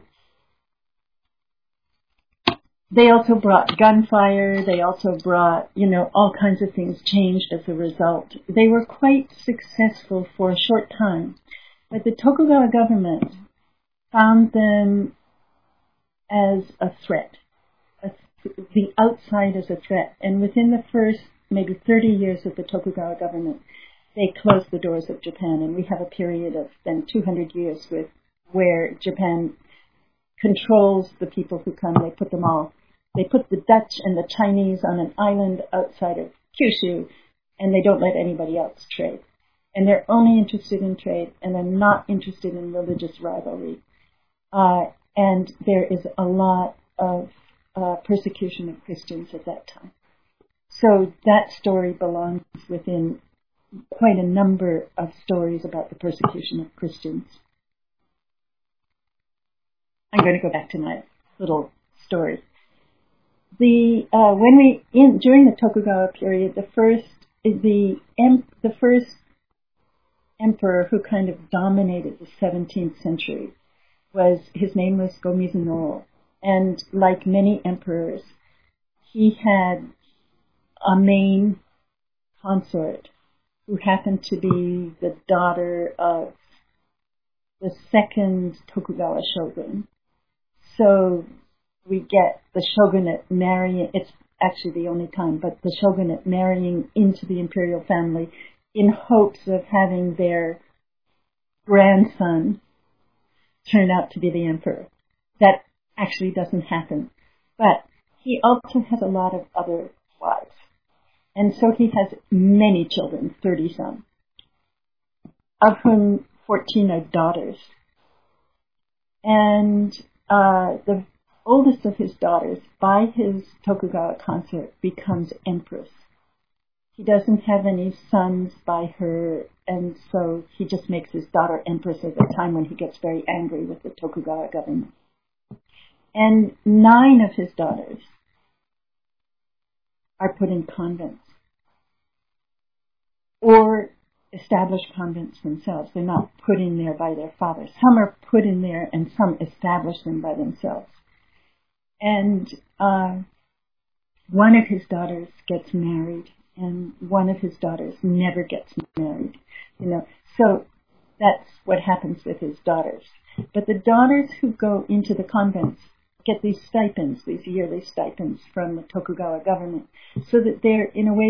[SPEAKER 2] They also brought gunfire. They also brought, all kinds of things changed as a result. They were quite successful for a short time, but the Tokugawa government found them as a threat, the outside as a threat. And within the first maybe 30 years of the Tokugawa government, they closed the doors of Japan, and we have a period of then 200 years where Japan controls the people who come. They put the Dutch and the Chinese on an island outside of Kyushu, and they don't let anybody else trade. And they're only interested in trade, and they're not interested in religious rivalry. And there is a lot of persecution of Christians at that time. So that story belongs within quite a number of stories about the persecution of Christians. I'm going to go back to my little story. During the Tokugawa period, the first emperor who kind of dominated the 17th century his name was Go-Mizunoo, and like many emperors, he had a main consort who happened to be the daughter of the second Tokugawa shogun. So we get the shogunate marrying, it's actually the only time, but the shogunate marrying into the imperial family in hopes of having their grandson turn out to be the emperor. That actually doesn't happen. But he also has a lot of other wives. And so he has many children, 30 some, of whom 14 are daughters. And the oldest of his daughters, by his Tokugawa consort, becomes empress. He doesn't have any sons by her, and so he just makes his daughter empress at a time when he gets very angry with the Tokugawa government. And 9 of his daughters are put in convents or established convents themselves. They're not put in there by their father. Some are put in there and some establish them by themselves. And one of his daughters gets married, and one of his daughters never gets married. So that's what happens with his daughters. But the daughters who go into the convents get these stipends, these yearly stipends from the Tokugawa government, so that they're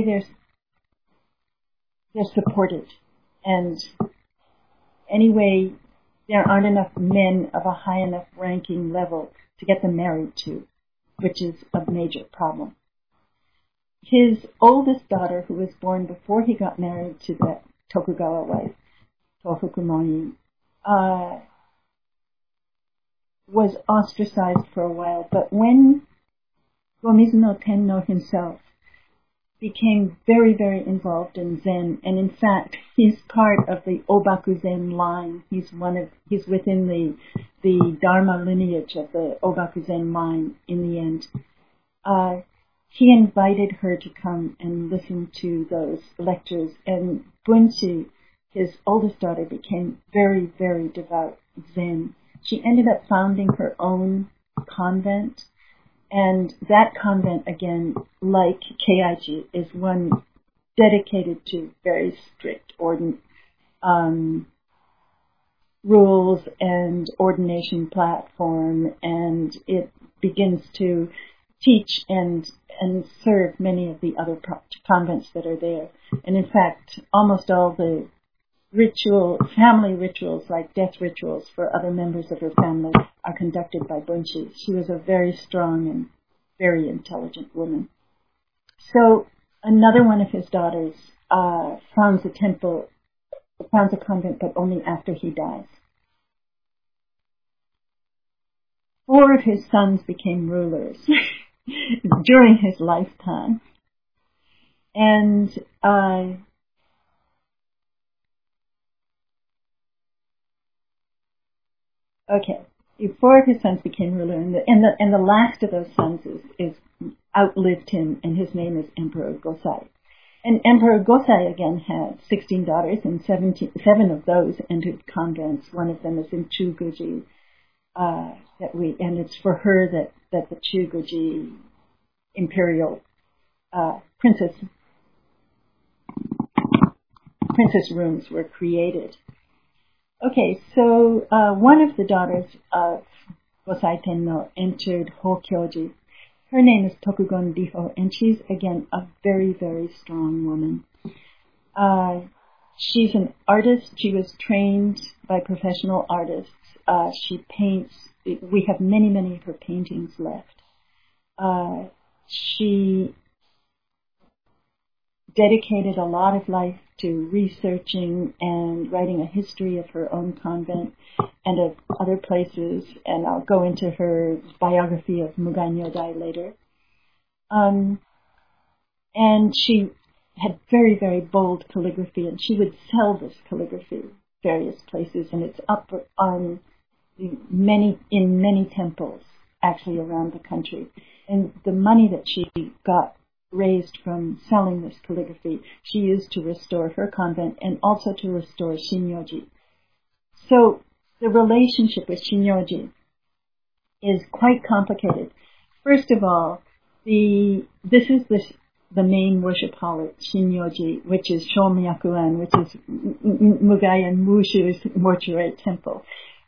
[SPEAKER 2] supported. And anyway, there aren't enough men of a high enough ranking level to get them married to, which is a major problem. His oldest daughter, who was born before he got married to the Tokugawa wife, Tofukumoni, was ostracized for a while. But when Go-Mizunoo Tenno himself became very, very involved in Zen, and in fact, he's part of the Obaku Zen line. He's within the Dharma lineage of the Obaku Zen line in the end. He invited her to come and listen to those lectures, and Bunchi, his oldest daughter, became very, very devout Zen. She ended up founding her own convent, and that convent, again, like Keiji, is one dedicated to very strict rules and ordination platform, and it begins to teach and serve many of the other convents that are there. And in fact, almost all the family rituals, like death rituals for other members of her family, are conducted by Bunchi. She was a very strong and very intelligent woman. So another one of his daughters founds a convent, but only after he dies. 4 of his sons became rulers during his lifetime. And okay, 4 of his sons became ruler, and the last of those sons is outlived him, and his name is Emperor Gosai. And Emperor Gosai again had 16 daughters, and 7 of those entered convents. One of them is in Chuguji, and it's for her that the Chuguji imperial princess rooms were created. Okay, so one of the daughters of Gosai Tenno entered Hokyoji. Her name is Tokugon Diho, and she's, again, a very, very strong woman. She's an artist. She was trained by professional artists. She paints. We have many, many of her paintings left. She dedicated a lot of life to researching and writing a history of her own convent and of other places, and I'll go into her biography of Mugai Nyodai later. And she had very, very bold calligraphy, and she would sell this calligraphy various places, and it's up on in many temples actually around the country. And the money that she got raised from selling this calligraphy, she used to restore her convent and also to restore Shinyoji. So the relationship with Shinyoji is quite complicated. First of all, this is the main worship hall at Shinyoji, which is Shomyakuan, which is Mugai and Mushu's mortuary temple.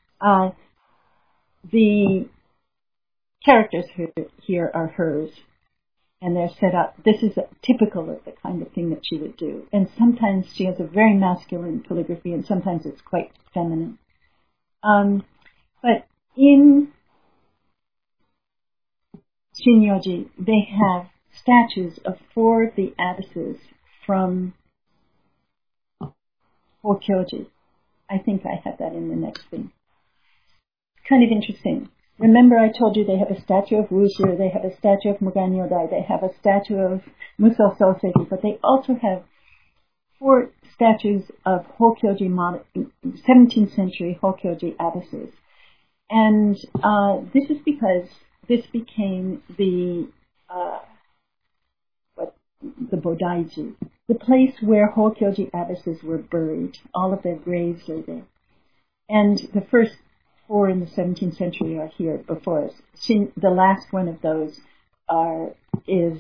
[SPEAKER 2] The characters here are hers, and they're set up. This is typical of the kind of thing that she would do. And sometimes she has a very masculine calligraphy, and sometimes it's quite feminine. But in Shinyoji, they have statues of 4 of the abbesses from Hokyoji. I think I have that in the next thing. Kind of interesting. Remember I told you they have a statue of Wushu, they have a statue of Mugai Nyodai, they have a statue of Muso Soseki, but they also have 4 statues of Hokyoji 17th century Hokyoji abbesses. And this is because this became the Bodaiji, the place where Hokyoji abbesses were buried. All of their graves are there. And the first 4 in the 17th century are here before us. The last one of those is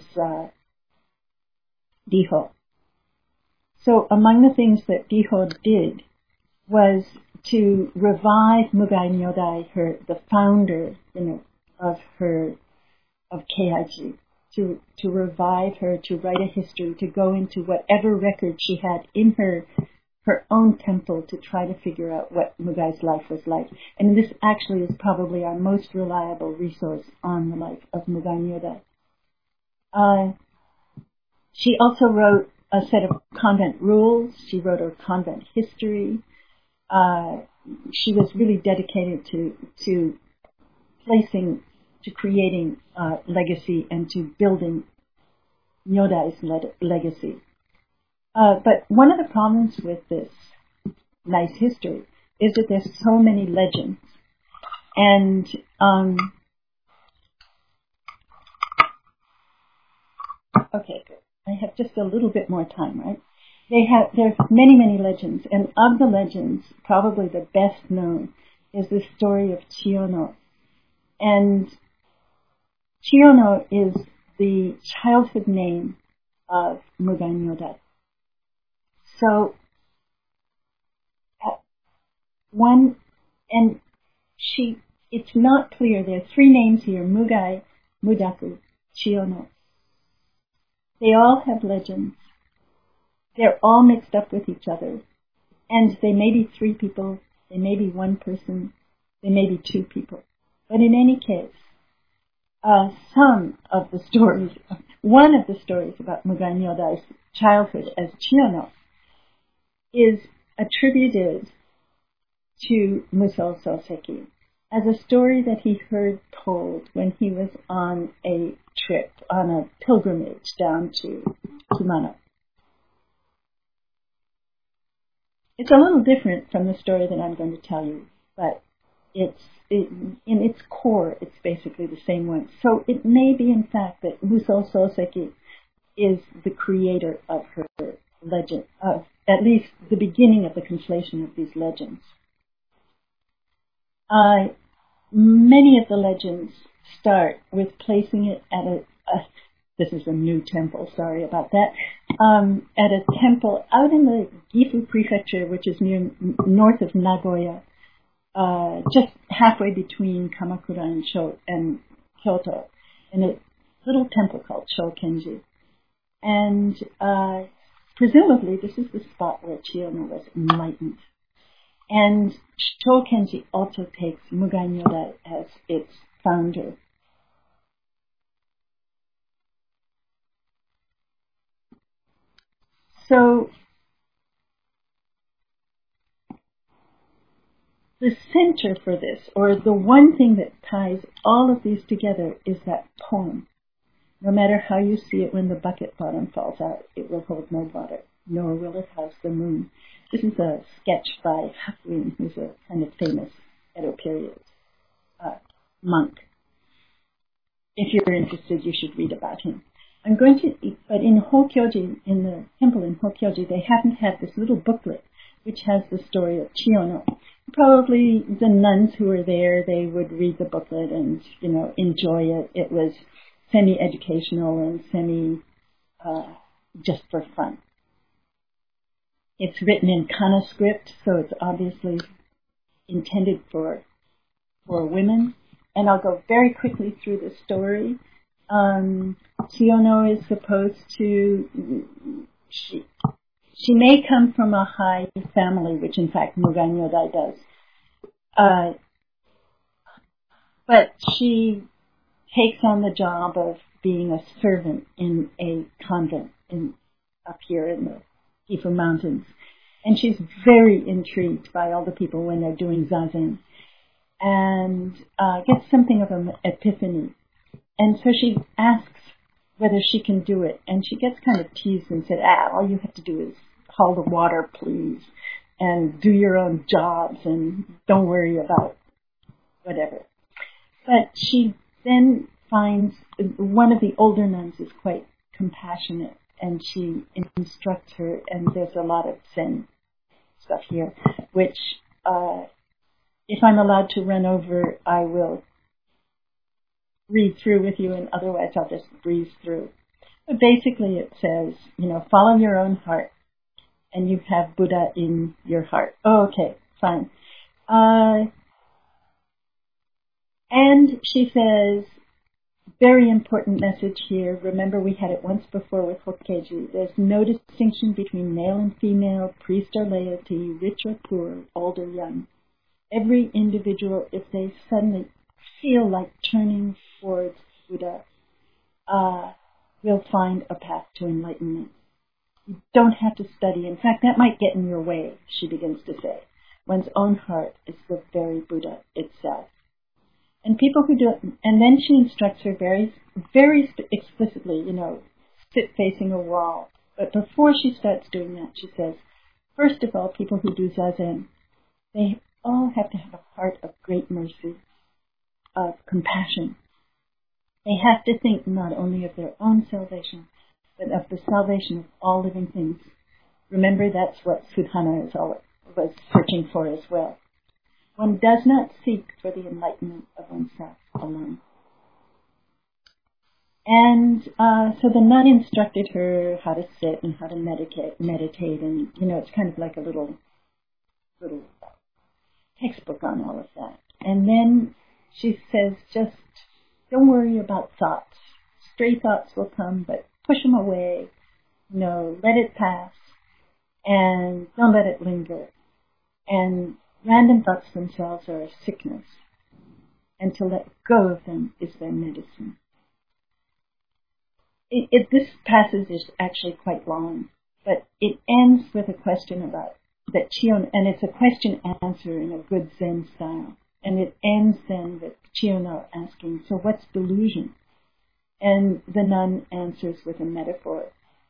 [SPEAKER 2] Diho. So among the things that Diho did was to revive Mugai Nyodai, the founder, of Keiji, to revive her, to write a history, to go into whatever record she had in her own temple to try to figure out what Mugai's life was like. And this actually is probably our most reliable resource on the life of Mugai Nyodai. She also wrote a set of convent rules. She wrote a convent history. She was really dedicated to creating legacy and to building Nyodai's legacy. But one of the problems with this nice history is that there's so many legends. And okay, good. I have just a little bit more time, right? There's many, many legends, and of the legends, probably the best known is the story of Chiyono. And Chiyono is the childhood name of Mugai Nyodai. So, it's not clear. There are three names here: Mugai, Mudaku, Chiyono. They all have legends. They're all mixed up with each other. And they may be three people, they may be one person, they may be two people. But in any case, one of the stories about Mugai Nyodai's childhood as Chiyono is attributed to Musou Soseki as a story that he heard told when he was on a trip, on a pilgrimage down to Kumano. It's a little different from the story that I'm going to tell you, but in its core, it's basically the same one. So it may be, in fact, that Musou Soseki is the creator of her legend, of at least the beginning of the conflation of these legends. Many of the legends start with placing it at this is a new temple, sorry about that, at a temple out in the Gifu prefecture, which is north of Nagoya, just halfway between Kamakura and Kyoto, in a little temple called Shokenji. And presumably this is the spot where Chiyono was enlightened. And Shokenji also takes Mugai Nyodai as its founder. So, the center for this, or the one thing that ties all of these together, is that poem. No matter how you see it when the bucket bottom falls out, it will hold no water, nor will it house the moon. This is a sketch by Hakuin, who's a kind of famous Edo period monk. If you're interested, you should read about him. But in Hokyoji, in the temple in Hokyoji, they haven't had this little booklet which has the story of Chiyono. Probably the nuns who were there, they would read the booklet and, enjoy it. It was semi-educational and just for fun. It's written in kana script, so it's obviously intended for women. And I'll go very quickly through the story. Chiyono is supposed to, she may come from a high family, which in fact Mugai Nyodai does. But she takes on the job of being a servant in a convent up here in the Gifu Mountains. And she's very intrigued by all the people when they're doing zazen. And gets something of an epiphany. And so she asks whether she can do it. And she gets kind of teased and said, all you have to do is haul the water, please, and do your own jobs, and don't worry about whatever. But she then finds one of the older nuns is quite compassionate, and she instructs her, and there's a lot of Zen stuff here, which, if I'm allowed to run over, I will read through with you, and otherwise I'll just breeze through. But basically it says, follow your own heart, and you have Buddha in your heart. Oh, okay, fine. And she says, very important message here. Remember, we had it once before with Hokkeji. There's no distinction between male and female, priest or laity, rich or poor, old or young. Every individual, if they suddenly feel like turning towards Buddha, will find a path to enlightenment. You don't have to study. In fact, that might get in your way, she begins to say. One's own heart is the very Buddha itself. And people who do it, and then she instructs her very, very explicitly, sit facing a wall. But before she starts doing that, she says, first of all, people who do Zazen, they all have to have a heart of great mercy, of compassion. They have to think not only of their own salvation, but of the salvation of all living things. Remember, that's what Sudhana was searching for as well. One does not seek for the enlightenment of oneself alone. And so the nun instructed her how to sit and how to meditate, and it's kind of like a little textbook on all of that. And then she says, just don't worry about thoughts. Stray thoughts will come, but push them away. Let it pass, and don't let it linger. And random thoughts themselves are a sickness, and to let go of them is their medicine. This passage is actually quite long, but it ends with a question about that Chiyo, and it's a question answer in a good Zen style. And it ends then with Chiyo asking, so what's delusion? And the nun answers with a metaphor.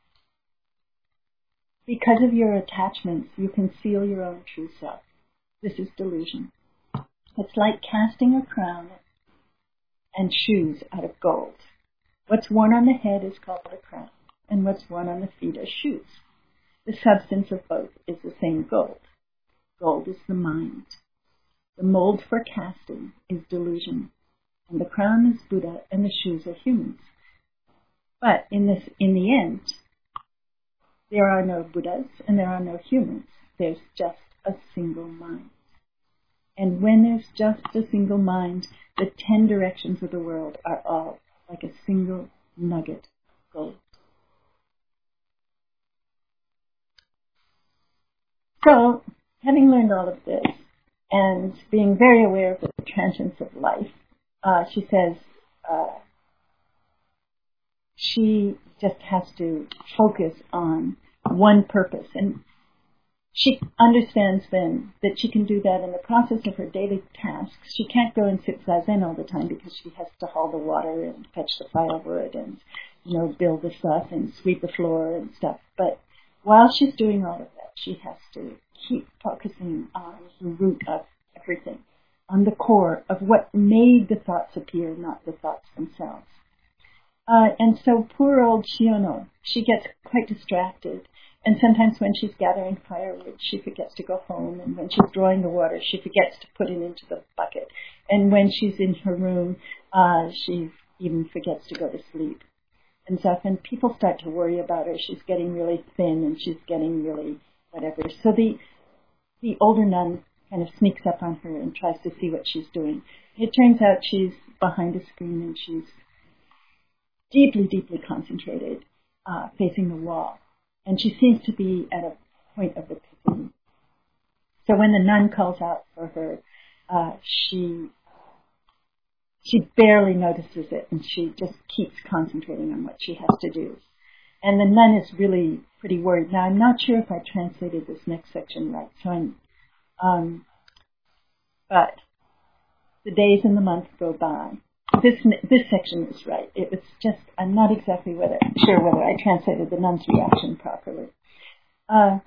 [SPEAKER 2] Because of your attachments, you conceal your own true self. This is delusion. It's like casting a crown and shoes out of gold. What's worn on the head is called a crown, and what's worn on the feet are shoes. The substance of both is the same gold. Gold is the mind. The mold for casting is delusion, and the crown is Buddha, and the shoes are humans. But in the end, there are no Buddhas and there are no humans. There's just a single mind. And when there's just a single mind, the 10 directions of the world are all like a single nugget of gold. So, having learned all of this, and being very aware of the transience of life, she says she just has to focus on one purpose. And she understands then that she can do that in the process of her daily tasks. She can't go and sit zazen all the time because she has to haul the water and fetch the firewood and, build the stuff and sweep the floor and stuff. But while she's doing all of that, she has to keep focusing on the root of everything, on the core of what made the thoughts appear, not the thoughts themselves. And so poor old Chiyo, she gets quite distracted. And sometimes when she's gathering firewood, she forgets to go home. And when she's drawing the water, she forgets to put it into the bucket. And when she's in her room, she even forgets to go to sleep. And stuff. And people start to worry about her. She's getting really thin and she's getting really whatever. So the older nun kind of sneaks up on her and tries to see what she's doing. It turns out she's behind a screen and she's deeply, deeply concentrated, facing the wall. And she seems to be at a point of epiphany. So when the nun calls out for her, she barely notices it, and she just keeps concentrating on what she has to do. And the nun is really pretty worried. Now, I'm not sure if I translated this next section right, so but the days and the months go by. This section is right. It was just, I'm not exactly sure whether I translated the nun's reaction properly. The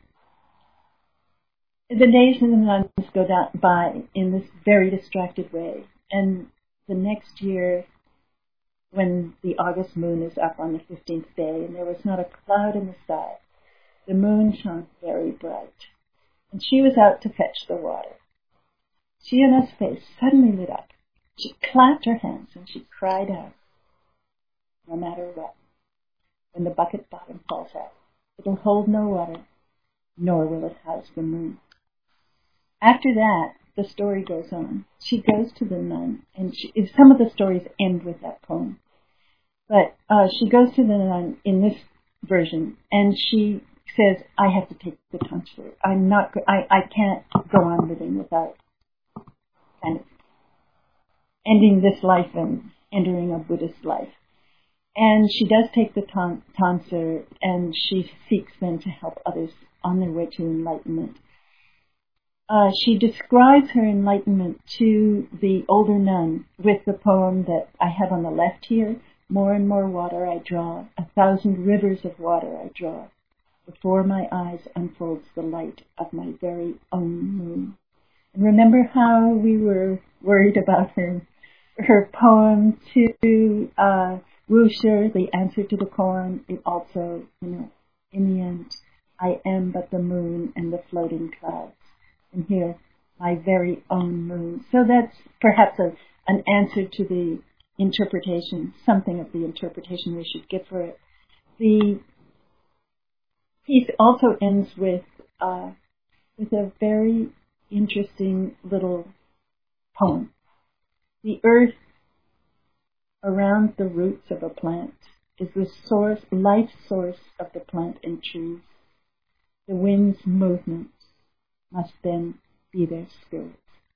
[SPEAKER 2] days and the months go by in this very distracted way. And the next year, when the August moon is up on the 15th day, and there was not a cloud in the sky, the moon shone very bright. And she was out to fetch the water. Chiyo's face suddenly lit up. She clapped her hands and she cried out, no matter what, when the bucket bottom falls out, it'll hold no water, nor will it house the moon. After that, the story goes on. She goes to the nun, and some of the stories end with that poem. But she goes to the nun in this version, and she says, I have to take the tonsure. I can't go on living without kind of ending this life and entering a Buddhist life. And she does take the tonsure, and she seeks then to help others on their way to enlightenment. She describes her enlightenment to the older nun with the poem that I have on the left here, more and more water I draw, 1,000 rivers of water I draw. Before my eyes unfolds the light of my very own moon. And remember how we were worried about her poem to Wuxia, the answer to the koan. It also, in the end, I am but the moon and the floating clouds. And here, my very own moon. So that's perhaps an answer to the interpretation, something of the interpretation we should give for it. The piece also ends with a very interesting little poem. The earth around the roots of a plant is the source, life source of the plant and trees. The wind's movements must then be their spirits.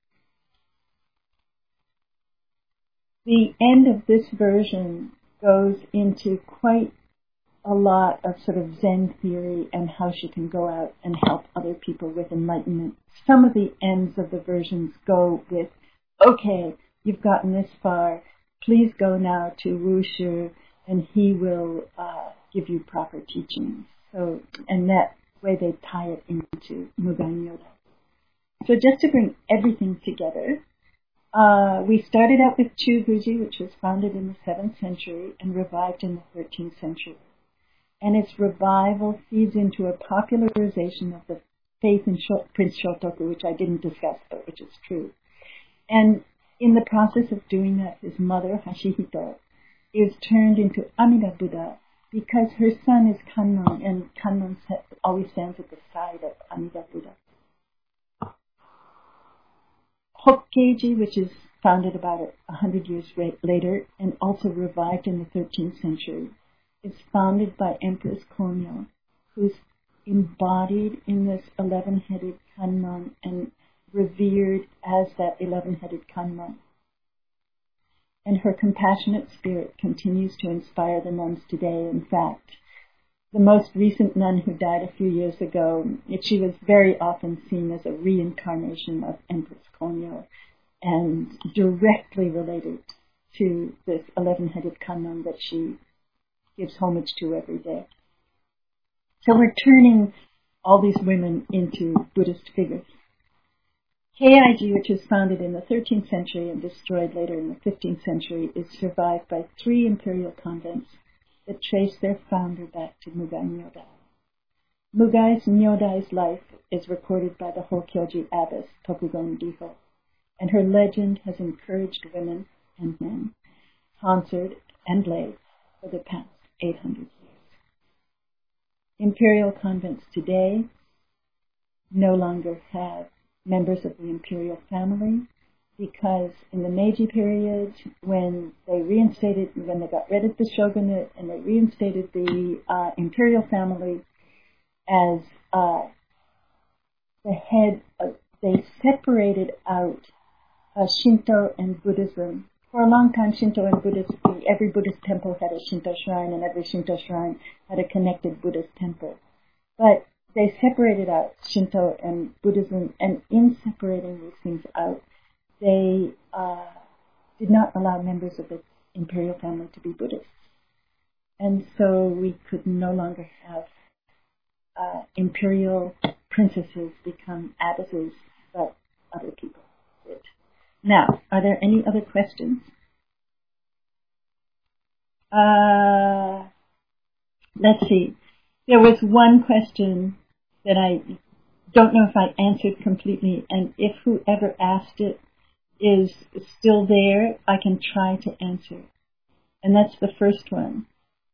[SPEAKER 2] The end of this version goes into quite a lot of sort of Zen theory and how she can go out and help other people with enlightenment. Some of the ends of the versions go with, okay, you've gotten this far, please go now to Wuxia and he will give you proper teachings. So, and that way they tie it into Mugai Nyoda. So just to bring everything together, we started out with Chuguji, which was founded in the 7th century and revived in the 13th century. And its revival feeds into a popularization of the faith in Prince Shotoku, which I didn't discuss, but which is true. And in the process of doing that, his mother, Hashihito, is turned into Amida Buddha because her son is Kannon, and Kannon always stands at the side of Amida Buddha. Hokkeiji, which is founded about 100 years later and also revived in the 13th century, is founded by Empress Konyo, who's embodied in this 11-headed Kannon and revered as that 11-headed Kannon. And her compassionate spirit continues to inspire the nuns today. In fact, the most recent nun who died a few years ago, she was very often seen as a reincarnation of Empress Konyo and directly related to this 11-headed Kannon that she gives homage to every day. So we're turning all these women into Buddhist figures. Keiji, which was founded in the 13th century and destroyed later in the 15th century, is survived by 3 imperial convents that trace their founder back to Mugai Nyoda. Mugai Nyodai's life is recorded by the Hokyoji abbess, Tokugon Diho, and her legend has encouraged women and men, tonsured and lay, for the past 800 years. Imperial convents today no longer have members of the imperial family because in the Meiji period, when they got rid of the shogunate and they reinstated the imperial family as the head of, they separated out Shinto and Buddhism. For a long time, Shinto and Buddhism, every Buddhist temple had a Shinto shrine and every Shinto shrine had a connected Buddhist temple. But they separated out Shinto and Buddhism, and in separating these things out, they did not allow members of the imperial family to be Buddhists. And so we could no longer have imperial princesses become abbesses, but other people did. Now, are there any other questions? Let's see. There was one question that I don't know if I answered completely, and if whoever asked it is still there, I can try to answer. And that's the first one.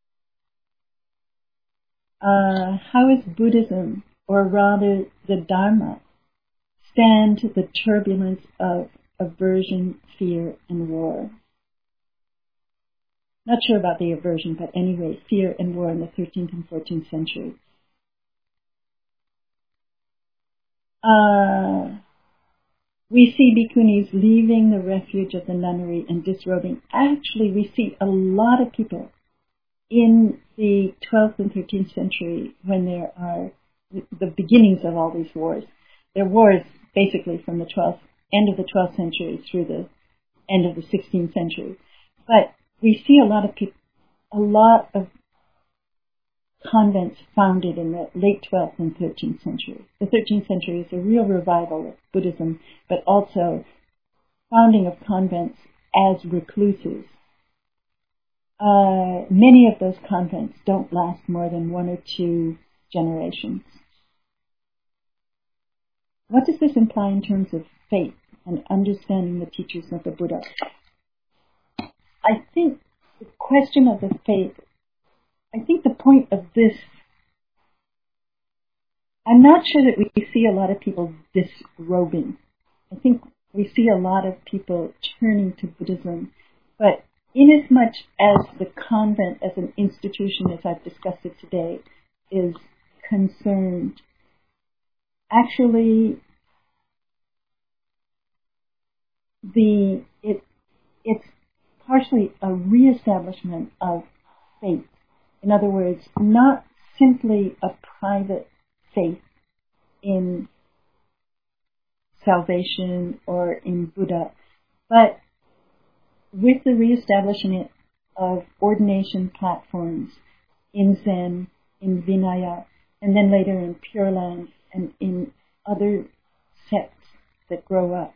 [SPEAKER 2] How is Buddhism, or rather the Dharma, stand the turbulence of aversion, fear, and war? Not sure about the aversion, but anyway, fear and war in the 13th and 14th century. We see bhikkhunis leaving the refuge of the nunnery and disrobing. Actually, we see a lot of people in the 12th and 13th century when there are the beginnings of all these wars. There are wars basically from the end of the 12th century through the end of the 16th century. But we see a lot of a lot of convents founded in the late 12th and 13th century. The 13th century is a real revival of Buddhism, but also founding of convents as recluses. Many of those convents don't last more than 1 or 2 generations. What does this imply in terms of faith and understanding the teachings of the Buddha? I think the question of the faith, I think the point of this, I'm not sure that we see a lot of people disrobing. I think we see a lot of people turning to Buddhism, but inasmuch as the convent as an institution, as I've discussed it today, is concerned, actually it's partially a reestablishment of faith. In other words, not simply a private faith in salvation or in Buddha, but with the reestablishment of ordination platforms in Zen, in Vinaya, and then later in Pure Land and in other sects that grow up.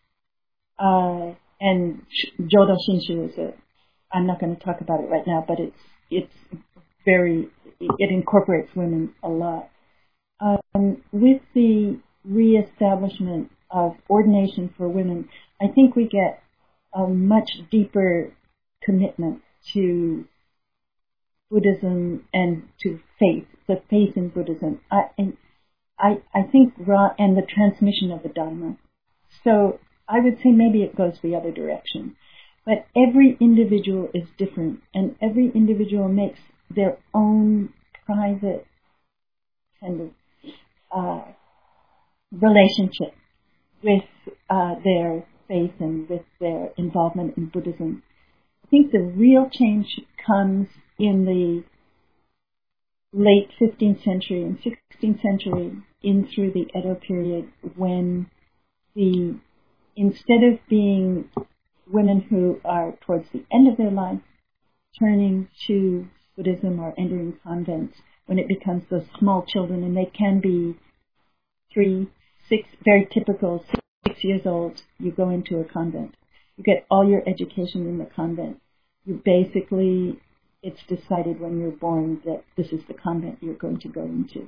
[SPEAKER 2] And Jodo Shinshu is I'm not going to talk about it right now, but it incorporates women a lot. With the reestablishment of ordination for women, I think we get a much deeper commitment to Buddhism and to faith, the faith in Buddhism. I think, and the transmission of the Dharma. So I would say maybe it goes the other direction. But every individual is different, and every individual makes their own private kind of relationship with their faith and with their involvement in Buddhism. I think the real change comes in the late 15th century and 16th century in through the Edo period, when instead of being women who are towards the end of their life turning to Buddhism or entering convents, when it becomes those small children, and they can be 3, 6, very typical, 6 years old, you go into a convent. You get all your education in the convent. You basically, it's decided when you're born that this is the convent you're going to go into.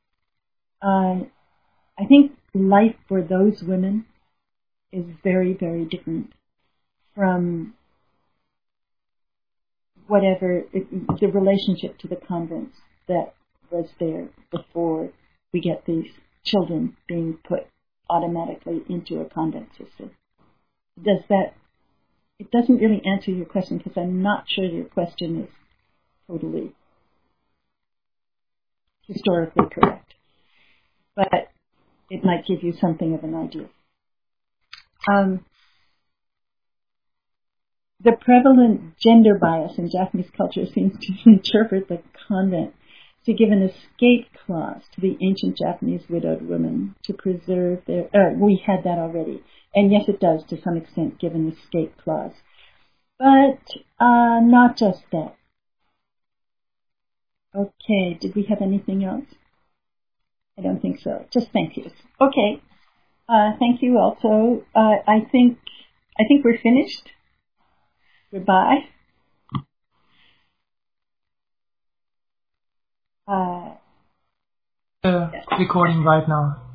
[SPEAKER 2] I think life for those women is very, very different from whatever the relationship to the convents that was there before we get these children being put automatically into a convent system. It doesn't really answer your question, because I'm not sure your question is totally historically correct, but it might give you something of an idea. The prevalent gender bias in Japanese culture seems to interpret the convent to give an escape clause to the ancient Japanese widowed women to preserve their... we had that already. And yes, it does, to some extent, give an escape clause. But not just that. Okay, did we have anything else? I don't think so. Just thank yous. Okay. Thank you also. I think we're finished. Goodbye.
[SPEAKER 1] Recording right now.